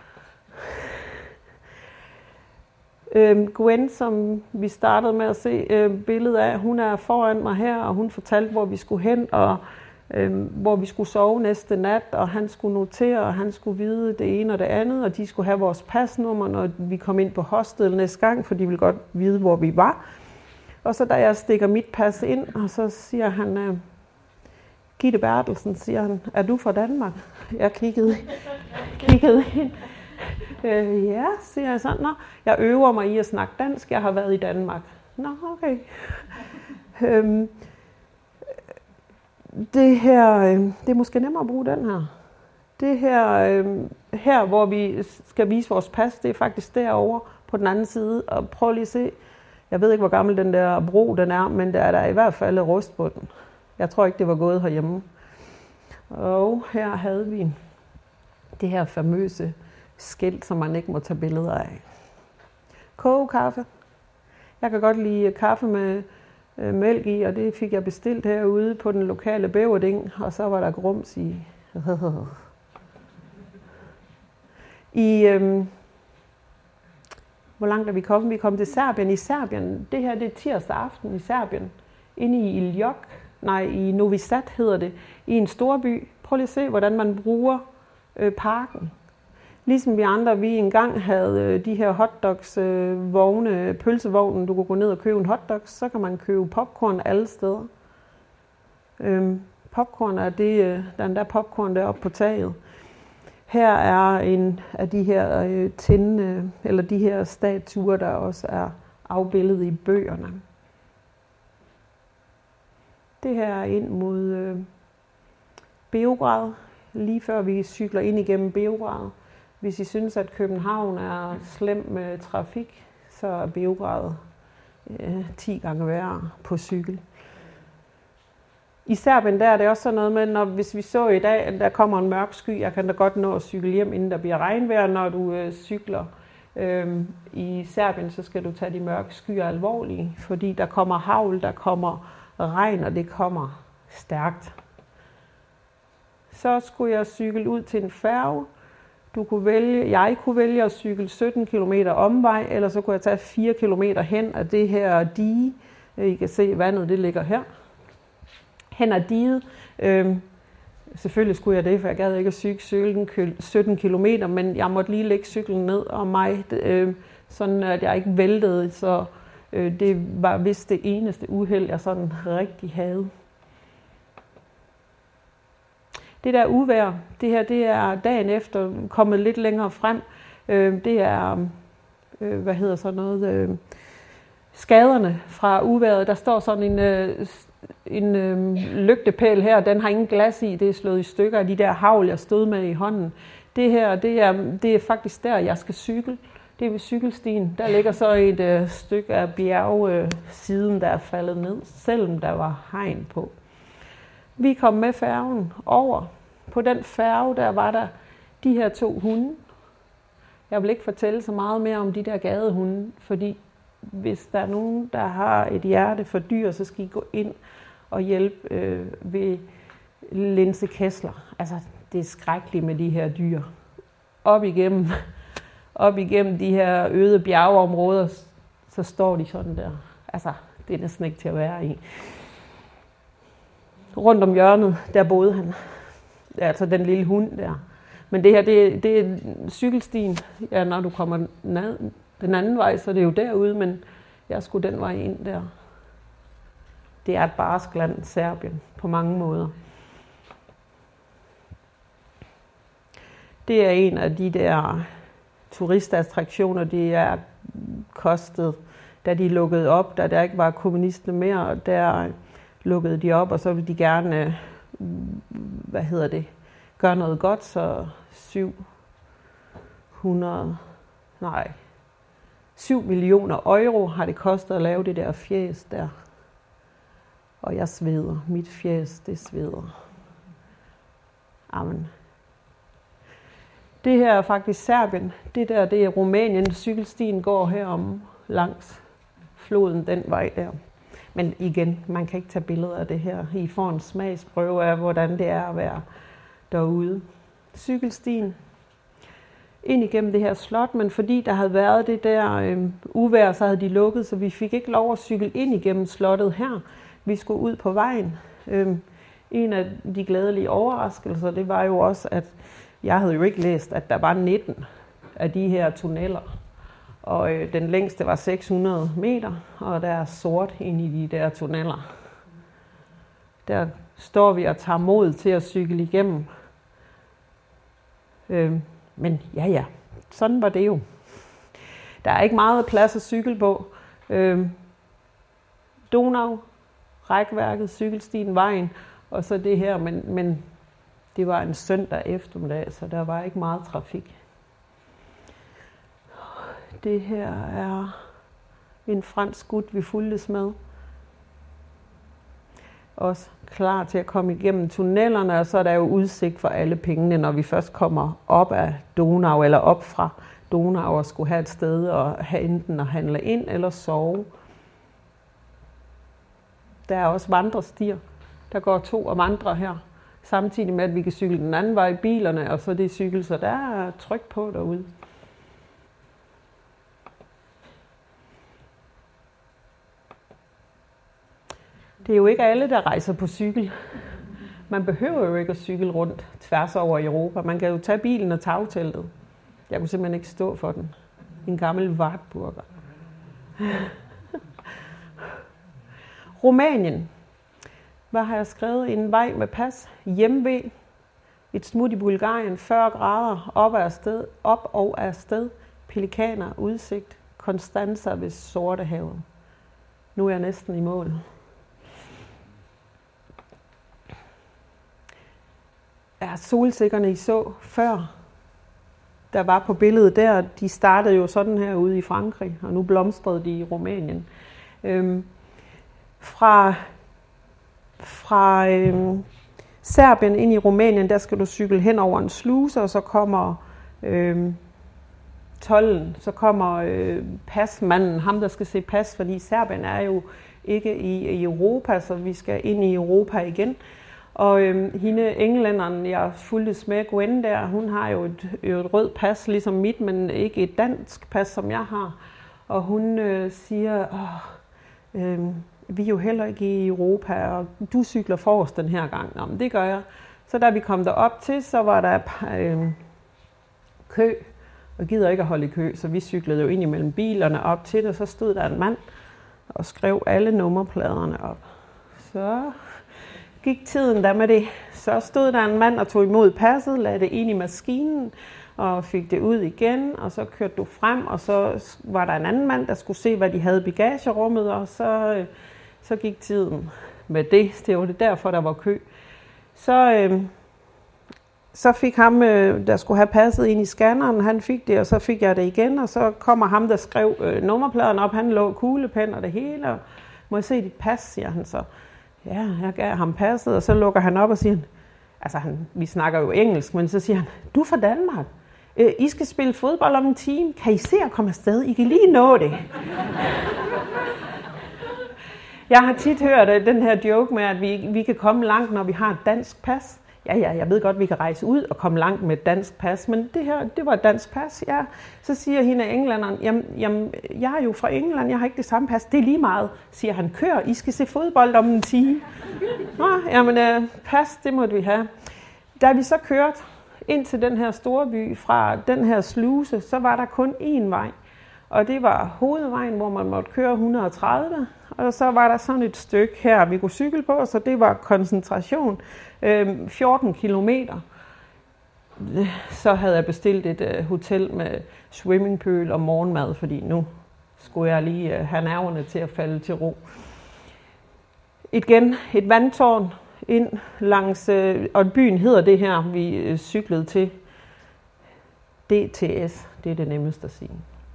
Øhm, Gwen, som vi startede med at se øh, billedet af, hun er foran mig her, og hun fortalte, hvor vi skulle hen, og øh, hvor vi skulle sove næste nat, og han skulle notere, og han skulle vide det ene og det andet, og de skulle have vores pasnummer, når vi kom ind på hostel næste gang, for de ville godt vide, hvor vi var. Og så da jeg stikker mit pas ind, og så siger han, uh, Gitte Bertelsen, siger han, er du fra Danmark? Jeg kiggede, kiggede ind. Øh, ja, siger jeg sådan. Nå, jeg øver mig i at snakke dansk, jeg har været i Danmark. Nå, okay. øhm, det her, øh, det er måske nemmere at bruge den her. Det her, øh, her, hvor vi skal vise vores pas, det er faktisk derovre på den anden side. Og prøv lige at se. Jeg ved ikke, hvor gammel den der bro den er, men der er der i hvert fald rust på den. Jeg tror ikke, det var gået herhjemme. Og her havde vi det her famøse skilt, som man ikke må tage billeder af. Kogekaffe. Jeg kan godt lide kaffe med øh, mælk i, og det fik jeg bestilt herude på den lokale bæverding, og så var der grums i. I øh, Hvor langt er vi kommet? Vi er kommet til Serbien. I Serbien, det her det er tirsdag aften i Serbien. Inde i Iljok, nej i Novi Sad hedder det, i en storby. Prøv lige at se, hvordan man bruger øh, parken. Ligesom vi andre, vi engang havde de her hotdogs øh, vogne, pølsevognen, du kunne gå ned og købe en hotdog, så kan man købe popcorn alle steder. Øhm, popcorn er det, øh, der er endda popcorn deroppe på taget. Her er en af de her øh, tin, øh, eller de her statuer, der også er afbildet i bøgerne. Det her er ind mod øh, Beograd, lige før vi cykler ind igennem Beograd. Hvis I synes, at København er slem med trafik, så er Beograd øh, ti gange værre på cykel. I Serbien der er det også sådan noget med, når hvis vi så i dag, at der kommer en mørk sky, jeg kan da godt nå at cykle hjem, inden der bliver regnvejr, når du øh, cykler. Øhm, I Serbien, så skal du tage de mørke skyer alvorligt, fordi der kommer hagl, der kommer regn, og det kommer stærkt. Så skulle jeg cykle ud til en færge. Du kunne vælge, jeg kunne vælge at cykle sytten kilometer omvej, eller så kunne jeg tage fire kilometer hen af det her dige. I kan se, vandet det ligger her. Hen ad diget. Øhm, selvfølgelig skulle jeg det, for jeg gad ikke at cykle sytten kilometer, men jeg måtte lige lægge cyklen ned og mig, øh, sådan at jeg ikke væltede, så øh, det var vist det eneste uheld, jeg sådan rigtig havde. Det der uvejr, det her, det er dagen efter kommet lidt længere frem. Øh, det er, øh, hvad hedder så noget, øh, skaderne fra uvejret. Der står sådan en, øh, en øh, lygtepæl her, den har ingen glas i, det er slået i stykker af de der hagl, jeg stod med i hånden. Det her, det er, det er faktisk der, jeg skal cykle. Det er ved cykelstien. Der ligger så et øh, stykke af bjergsiden, øh, der er faldet ned, selvom der var hegn på. Vi kom med færgen over. På den færge, der var der de her to hunde. Jeg vil ikke fortælle så meget mere om de der gadehunde, fordi hvis der er nogen, der har et hjerte for dyr, så skal I gå ind og hjælpe øh, ved Linse Kessler. Altså, det er skrækkeligt med de her dyr. Op igennem, op igennem de her øde bjergeområder, så står de sådan der. Altså, det er næsten ikke til at være i. Rundt om hjørnet, der boede han. Altså den lille hund der. Men det her, det, det er cykelstien. Ja, når du kommer ned, den anden vej, så er det jo derude, men jeg skulle den vej ind der. Det er et barsk land, Serbien, på mange måder. Det er en af de der turistattraktioner, det er kostet, da de lukkede op, da der ikke var kommunister mere, og der lukkede de op, og så ville de gerne, hvad hedder det, gøre noget godt, så syv hundrede, nej, syv millioner euro har det kostet at lave det der fjæs der. Og jeg sveder. Mit fjæs, det sveder. Amen. Det her er faktisk Serbien. Det der, det er Rumænien. Cykelstien går herom langs floden den vej der. Men igen, man kan ikke tage billeder af det her. I får en smagsprøve af, hvordan det er at være derude. Cykelstien ind igennem det her slot, men fordi der havde været det der øh, uvejr, så havde de lukket, så vi fik ikke lov at cykle ind igennem slottet her. Vi skulle ud på vejen. Øh, en af de glædelige overraskelser, det var jo også, at jeg havde jo ikke læst, at der var nitten af de her tunneller. Og øh, den længste var seks hundrede meter, og der er sort ind i de der tunneller. Der står vi og tager mod til at cykle igennem. Øh, men ja, ja, sådan var det jo. Der er ikke meget plads at cykle på. Øh, Donau, rækværket, cykelstien, vejen, og så det her, men, men det var en søndag eftermiddag, så der var ikke meget trafik. Det her er en fransk gut, vi fulgtes med. Også klar til at komme igennem tunnelerne, og så er der jo udsigt for alle pengene, når vi først kommer op af Donau, eller op fra Donau, og skulle have et sted at have enten at handle ind eller sove. Der er også vandrestier. Der går to og vandrer her, samtidig med, at vi kan cykle den anden vej i bilerne, og så det cykel, så der er tryk på derude. Det er jo ikke alle, der rejser på cykel. Man behøver jo ikke at cykle rundt tværs over Europa. Man kan jo tage bilen og tagteltet. Jeg kunne simpelthen ikke stå for den. En gammel Wartburger. Rumænien. Hvad har jeg skrevet? En vej med pas. Hjemved. Et smut i Bulgarien. fyrre grader. Op og afsted. Op og afsted. Pelikaner. Udsigt. Konstanza ved Sortehavet. Nu er jeg næsten i mål. Ja, solsikkerne I så før, der var på billedet der, de startede jo sådan her ude i Frankrig, og nu blomstrede de i Rumænien. Øhm, fra fra øhm, Serbien ind i Rumænien, der skal du cykle hen over en sluse, og så kommer øhm, tolden, så kommer øh, pasmanden, ham der skal se pas, fordi Serbien er jo ikke i, i Europa, så vi skal ind i Europa igen. Og øhm, hende englænderen, jeg fulgtes med, Gwen der, hun har jo et, jo et rødt pas, ligesom mit, men ikke et dansk pas, som jeg har. Og hun øh, siger, Åh, øh, vi er jo heller ikke i Europa, og du cykler forrest den her gang. Nå, men det gør jeg. Så da vi kom derop til, så var der øh, kø, og gider ikke at holde i kø, så vi cyklede jo ind imellem bilerne op til det, og så stod der en mand og skrev alle nummerpladerne op. Så gik tiden der med det. Så stod der en mand og tog imod passet, lagde det ind i maskinen og fik det ud igen, og så kørte du frem, og så var der en anden mand, der skulle se, hvad de havde i bagagerummet, og så, så gik tiden med det. Det var det derfor, der var kø. Så, øh, så fik ham, der skulle have passet ind i scanneren, han fik det, og så fik jeg det igen, og så kommer ham, der skrev øh, nummerpladen op, han lå kuglepen og det hele, og må jeg se dit pas, siger han så. Ja, jeg gav ham passet, og så lukker han op og siger, altså han, vi snakker jo engelsk, men så siger han, du er fra Danmark. I skal spille fodbold om en time. Kan I se at komme afsted? I kan lige nå det. Jeg har tit hørt den her joke med, at vi, vi kan komme langt, når vi har et dansk pas. Ja, ja, jeg ved godt, at vi kan rejse ud og komme langt med et dansk pas, men det her, det var et dansk pas. Ja. Så siger hende englænderen, jamen, jamen, jeg er jo fra England, jeg har ikke det samme pas. Det er lige meget, siger han. Kør, I skal se fodbold om en time. Nå, jamen, øh, pas, det måtte vi have. Da vi så kørte ind til den her store by fra den her sluse, så var der kun én vej. Og det var hovedvejen, hvor man måtte køre et hundrede og tredive. Og så var der sådan et stykke her, vi kunne cykle på, så det var koncentration. Øh, fjorten kilometer. Så havde jeg bestilt et øh, hotel med swimmingpool og morgenmad, fordi nu skulle jeg lige øh, have nerverne til at falde til ro. Igen et vandtårn ind langs, øh, og byen hedder det her, vi øh, cyklede til. D T S, det er det nemmeste at sige.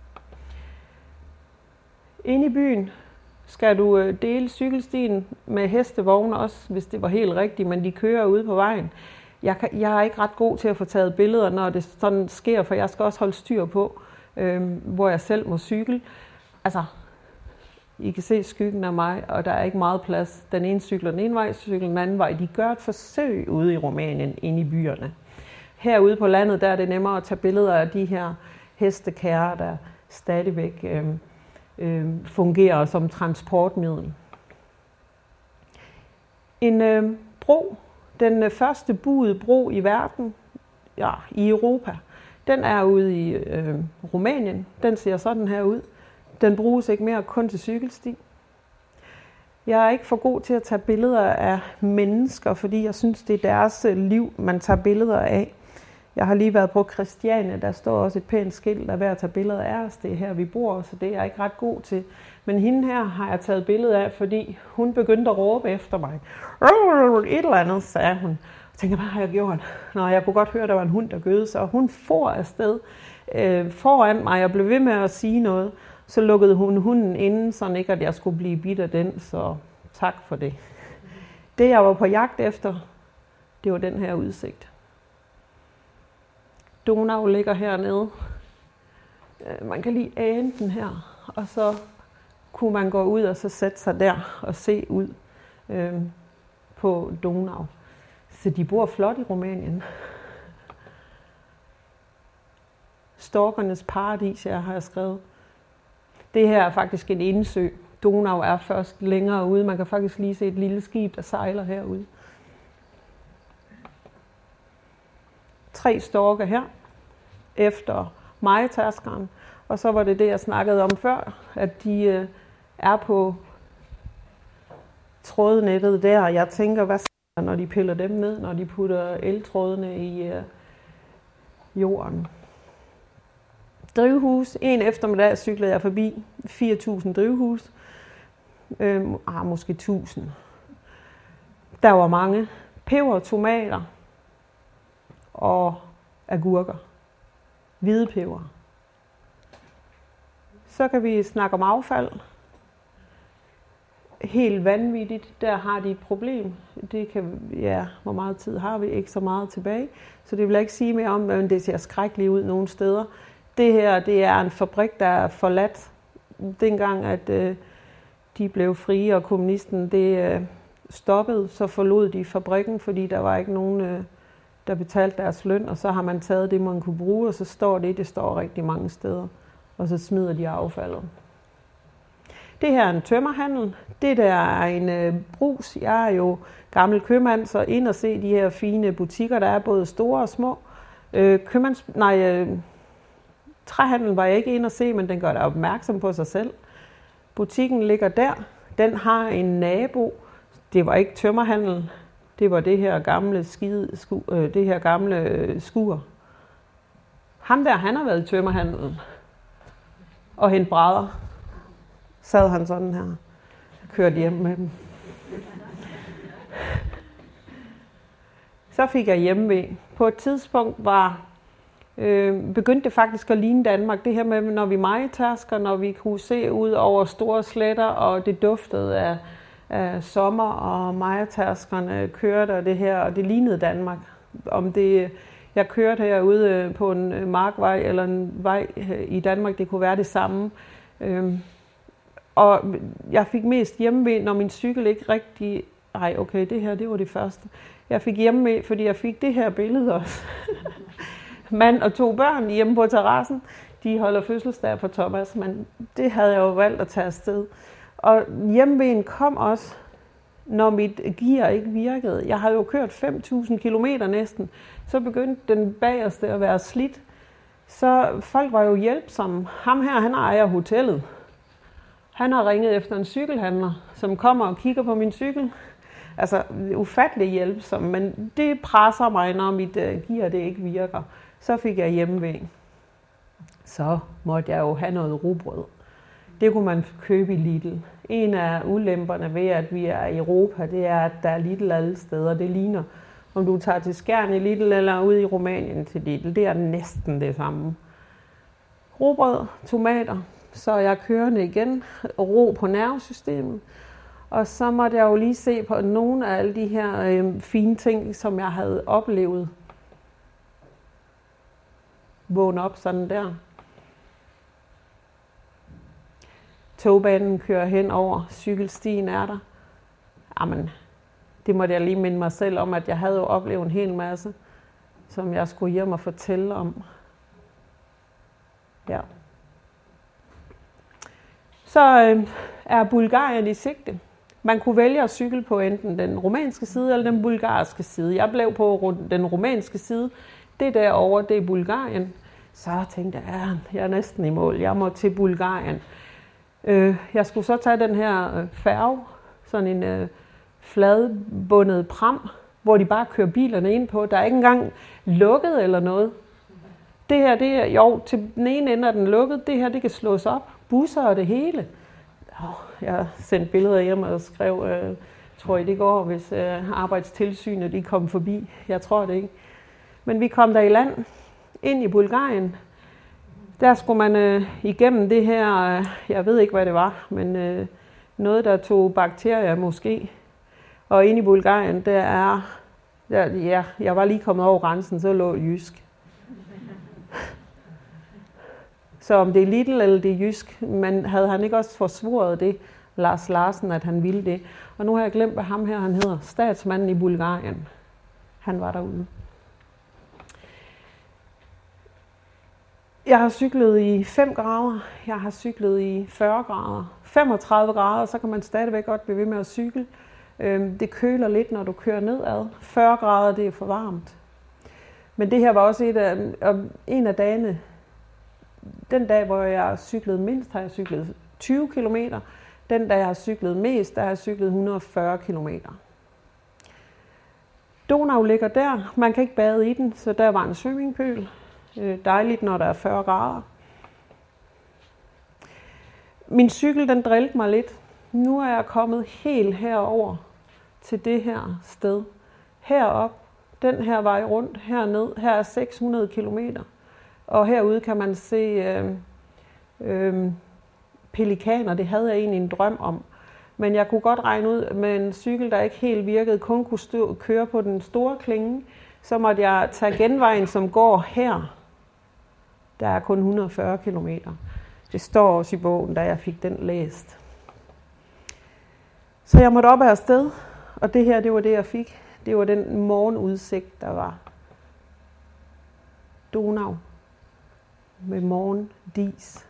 Inde i byen skal du øh, dele cykelstien med hestevogne også, hvis det var helt rigtigt, men de kører ude på vejen. Jeg, kan, jeg er ikke ret god til at få taget billeder, når det sådan sker, for jeg skal også holde styr på, øh, hvor jeg selv må cykle. Altså, I kan se skyggen af mig, og der er ikke meget plads. Den ene cykler den ene vej, cykler den anden vej. De gør et forsøg ude i Rumænien, inde i byerne. Herude på landet, der er det nemmere at tage billeder af de her hestekærer, der stadigvæk øh, øh, fungerer som transportmiddel. En øh, bro, den første buede bro i verden, ja, i Europa, den er ude i øh, Rumænien. Den ser sådan her ud. Den bruges ikke mere kun til cykelsti. Jeg er ikke for god til at tage billeder af mennesker, fordi jeg synes, det er deres liv, man tager billeder af. Jeg har lige været på Christiania, der står også et pænt skilt, der er ved at tage billeder af os. Det er her, vi bor, så det er jeg ikke ret god til. Men hende her har jeg taget billeder af, fordi hun begyndte at råbe efter mig. Et eller andet, sagde hun. Jeg tænkte, hvad har jeg gjort? Nå, jeg kunne godt høre, at der var en hund, der gøede, så hun for afsted øh, foran mig og blev ved med at sige noget. Så lukkede hun hunden inden, så ikke at jeg skulle blive bidt af den, så tak for det. Det jeg var på jagt efter, det var den her udsigt. Donau ligger hernede. Man kan lige ane den her, og så kunne man gå ud og så sætte sig der og se ud øh, på Donau. Så de bor flot i Rumænien. Storkernes paradis, jeg har skrevet. Det her er faktisk en indsø. Donau er først længere ude. Man kan faktisk lige se et lille skib, der sejler herude. Tre storke her. Efter mejetærskeren. Og så var det det, jeg snakkede om før, at de øh, er på trådnettet der. Jeg tænker, hvad sker der, når de piller dem ned, når de putter eltrådene i øh, jorden. Drivhus. En eftermiddag cyklede jeg forbi fire tusind drivhus. Øh, ah, måske tusind. Der var mange. Peber, tomater og agurker. Hvide peber. Så kan vi snakke om affald. Helt vanvittigt. Der har de et problem. Det kan, ja, hvor meget tid har vi? Ikke så meget tilbage. Så det vil jeg ikke sige mere om, men det ser skrækkeligt ud nogle steder. Det her, det er en fabrik, der er forladt. Dengang, at øh, de blev frie, og kommunisten det øh, stoppede, så forlod de fabrikken, fordi der var ikke nogen, øh, der betalte deres løn, og så har man taget det, man kunne bruge, og så står det, det står rigtig mange steder, og så smider de affaldet. Det her er en tømmerhandel. Det der er en øh, brus. Jeg er jo gammel købmand, så ind og se de her fine butikker, der er både store og små. Øh, købmands, nej, øh, træhandlen var jeg ikke inde og se, men den gør da opmærksom på sig selv. Butikken ligger der. Den har en nabo. Det var ikke tømmerhandel. Det var det her gamle skide, sku, øh, det her gamle øh, skur. Ham der, han har været i tømmerhandelen og hentet brædder. Sad han sådan her. Kørte hjem med dem. Så fik jeg hjemmevæg. På et tidspunkt var øh, begyndte det faktisk at ligne Danmark. Det her med, når vi mejetærsker, når vi kunne se ud over store sletter, og det duftede af, af sommer, og mejetærskerne kørte, og det her, og det lignede Danmark. Om det, jeg kørte herude på en markvej eller en vej i Danmark, det kunne være det samme. Øh, Og jeg fik mest hjemmevæg, når min cykel ikke rigtig... Ej, okay, det her, det var det første. Jeg fik hjemmevæg, fordi jeg fik det her billede også. Mand og to børn hjemme på terrassen. De holder fødselsdag for Thomas, men det havde jeg jo valgt at tage afsted. Og hjemmevægen kom også, når mit gear ikke virkede. Jeg havde jo kørt fem tusind kilometer næsten. Så begyndte den bagerste at være slidt. Så folk var jo hjælpsomme. Ham her, han ejer hotellet. Han har ringet efter en cykelhandler, som kommer og kigger på min cykel. Altså, ufattelig hjælpsom, men det presser mig, når mit uh, gear det ikke virker. Så fik jeg hjemmevæg. Så måtte jeg jo have noget rugbrød. Det kunne man købe i Lidl. En af ulemperne ved, at vi er i Europa, det er, at der er Lidl alle steder. Det ligner, om du tager til Skjern i Lidl eller ude i Rumænien til Lidl. Det er næsten det samme. Rugbrød, tomater. Så er jeg kørende igen, ro på nervesystemet. Og så måtte jeg jo lige se på nogle af alle de her øh, fine ting, som jeg havde oplevet. Vågne op sådan der. Togbanen kører hen over, cykelstien er der. Jamen, det måtte jeg lige minde mig selv om, at jeg havde jo oplevet en hel masse, som jeg skulle hjem og fortælle om. Ja. Så øh, er Bulgarien i sigte. Man kunne vælge at cykle på enten den rumænske side eller den bulgarske side. Jeg blev på den rumænske side. Det derovre, det er Bulgarien. Så tænkte jeg, ja, jeg er næsten i mål. Jeg må til Bulgarien. Øh, jeg skulle så tage den her færge, sådan en øh, fladbundet pram, hvor de bare kører bilerne ind på. Der er ikke engang lukket eller noget. Det her, det er, jo, til den ene ende er den lukket. Det her, det kan slås op. Busser og det hele. Oh, jeg sendte billeder hjem og skrev, øh, tror I det går, hvis øh, arbejdstilsynet de kom forbi. Jeg tror det ikke. Men vi kom der i land, ind i Bulgarien. Der skulle man øh, igennem det her, øh, jeg ved ikke hvad det var, men øh, noget der tog bakterier måske. Og inde i Bulgarien, der er, der, ja, jeg var lige kommet over grænsen, så lå Jysk. Så om det er Lidl eller det er Jysk, men havde han ikke også forsvoret det, Lars Larsen, at han ville det. Og nu har jeg glemt, hvad ham her han hedder. Statsmanden i Bulgarien. Han var derude. Jeg har cyklet i fem grader. Jeg har cyklet i fyrre grader. femogtredive grader, så kan man stadigvæk godt blive ved med at cykle. Det køler lidt, når du kører nedad. fyrre grader, det er for varmt. Men det her var også et af, en af dagene, den dag, hvor jeg cyklede mindst, har jeg cyklet tyve kilometer. Den dag, jeg har cyklet mest, der har jeg cyklet et hundrede og fyrre kilometer. Donau ligger der. Man kan ikke bade i den, så der var en swimmingpool. Øh, dejligt, når der er fyrre grader. Min cykel, den drillede mig lidt. Nu er jeg kommet helt herover til det her sted. Herop, den her vej rundt, herned. Her er seks hundrede kilometer. Og herude kan man se øh, øh, pelikaner. Det havde jeg egentlig en drøm om. Men jeg kunne godt regne ud med en cykel, der ikke helt virkede, kun kunne stå, køre på den store klinge. Så måtte jeg tage genvejen, som går her. Der er kun et hundrede og fyrre kilometer. Det står også i bogen, da jeg fik den læst. Så jeg måtte op af sted, og det her, det var det, jeg fik. Det var den morgenudsigt, der var. Donau med morgendis.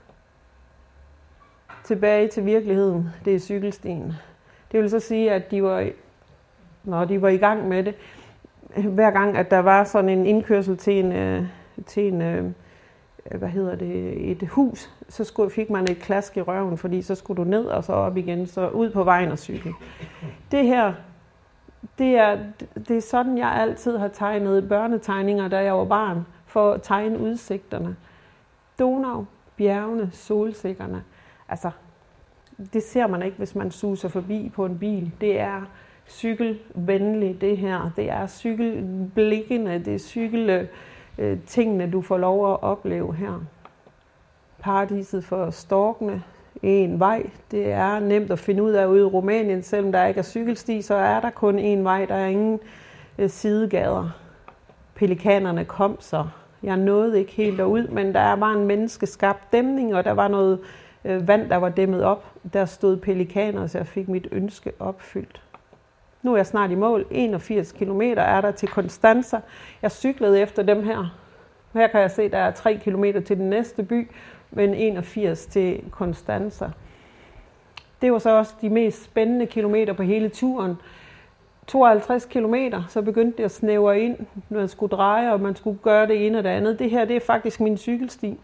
Tilbage til virkeligheden, det er cykelstien. Det vil så sige, at de var, når de var i gang med det, hver gang, at der var sådan en indkørsel til en, til en hvad hedder det, et hus, så skulle, fik man et klask i røven, fordi så skulle du ned og så op igen, så ud på vejen og cykle. Det her, det er, det er sådan, jeg altid har tegnet børnetegninger, da jeg var barn, for at tegne udsigterne. Donau, bjergene, solsikkerne. Altså, det ser man ikke, hvis man suser forbi på en bil. Det er cykelvenligt, det her. Det er cykelblikkene, det er cykeltingene, du får lov at opleve her. Paradiset for storkene, en vej. Det er nemt at finde ud af ude i Rumænien, selvom der ikke er cykelsti, så er der kun en vej. Der er ingen sidegader. Pelikanerne kom så. Jeg nåede ikke helt derud, men der var en menneskeskabt dæmning, og der var noget vand, der var dæmmet op. Der stod pelikaner, så jeg fik mit ønske opfyldt. Nu er jeg snart i mål. enogfirs kilometer er der til Constanța. Jeg cyklede efter dem her. Her kan jeg se, at der er tre kilometer til den næste by, men enogfirs til Constanța. Det var så også de mest spændende kilometer på hele turen. tooghalvtreds kilometer, så begyndte det at snævre ind, når man skulle dreje, og man skulle gøre det ene og det andet. Det her, det er faktisk min cykelsti.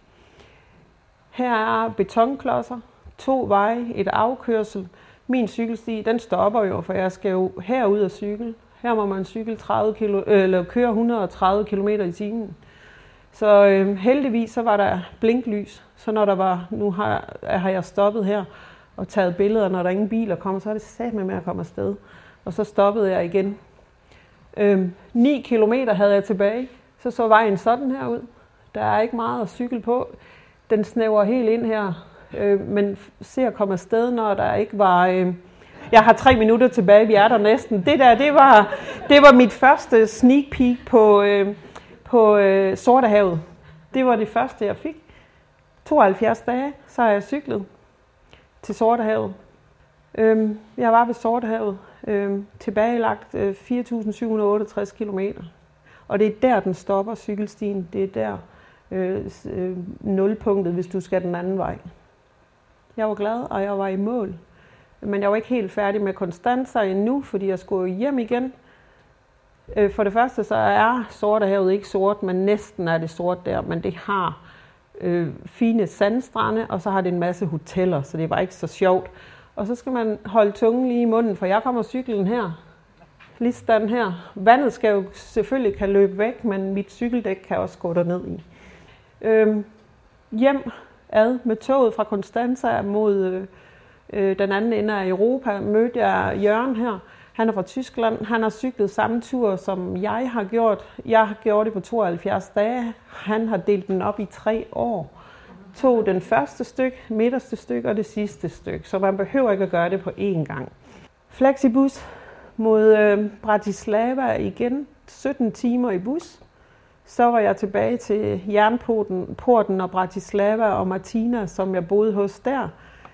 Her er betonklodser, to veje, et afkørsel. Min cykelsti, den stopper jo, for jeg skal jo herud og cykle. Her må man cykle tredive kilo, eller køre et hundrede og tredive kilometer i timen. Så øh, heldigvis så var der blinklys, så når der var, nu har, har jeg stoppet her og taget billeder, når der ingen biler kommer, så er det satme med at komme afsted. Og så stoppede jeg igen. Øh, ni kilometer havde jeg tilbage, så så vejen sådan her ud. Der er ikke meget at cykle på. Den snæver helt ind her, øh, men ser at komme afsted, når der ikke var... Øh, jeg har tre minutter tilbage, vi er der næsten. Det der, det var, det var mit første sneak peek på, øh, på øh, Sortehavet. Det var det første, jeg fik. tooghalvfjerds dage, så har jeg cyklet til Sortehavet. Øh, jeg var ved Sortehavet, øh, tilbagelagt øh, fire tusind syv hundrede og otteogtres kilometer. Og det er der, den stopper, cykelstien. Det er der. Øh, øh, nulpunktet, hvis du skal den anden vej. Jeg var glad, og jeg var i mål. Men jeg var ikke helt færdig med Constanța endnu, fordi jeg skulle hjem igen. Øh, for det første så er Sortehavet ikke sort, men næsten er det sort der. Men det har øh, fine sandstrande, og så har det en masse hoteller, så det var ikke så sjovt. Og så skal man holde tungen lige i munden, for jeg kommer cyklen her. Lige sådan her. Vandet skal jo selvfølgelig kan løbe væk, men mit cykeldæk kan også gå derned i. Øhm, hjem ad med toget fra Constanța mod øh, den anden ende af Europa, mødte jeg Jørgen her. Han er fra Tyskland. Han har cyklet samme tur, som jeg har gjort. Jeg har gjort det på tooghalvfjerds dage. Han har delt den op i tre år. Tog den første stykke, midterste stykke og det sidste stykke, så man behøver ikke at gøre det på én gang. Flexibus mod øh, Bratislava igen. sytten timer i bus. Så var jeg tilbage til Jernporten Porten og Bratislava og Martina, som jeg boede hos der.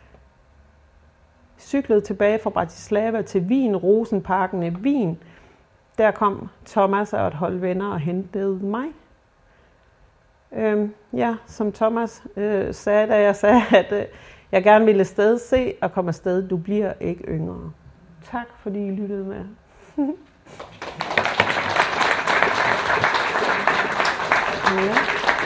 Cyklede tilbage fra Bratislava til Wien, Rosenparken i Wien. Der kom Thomas og et hold venner og hentede mig. Øhm, ja, som Thomas øh, sagde, da jeg sagde, at øh, jeg gerne ville afsted se og komme afsted. Du bliver ikke yngre. Tak fordi I lyttede med. Ja.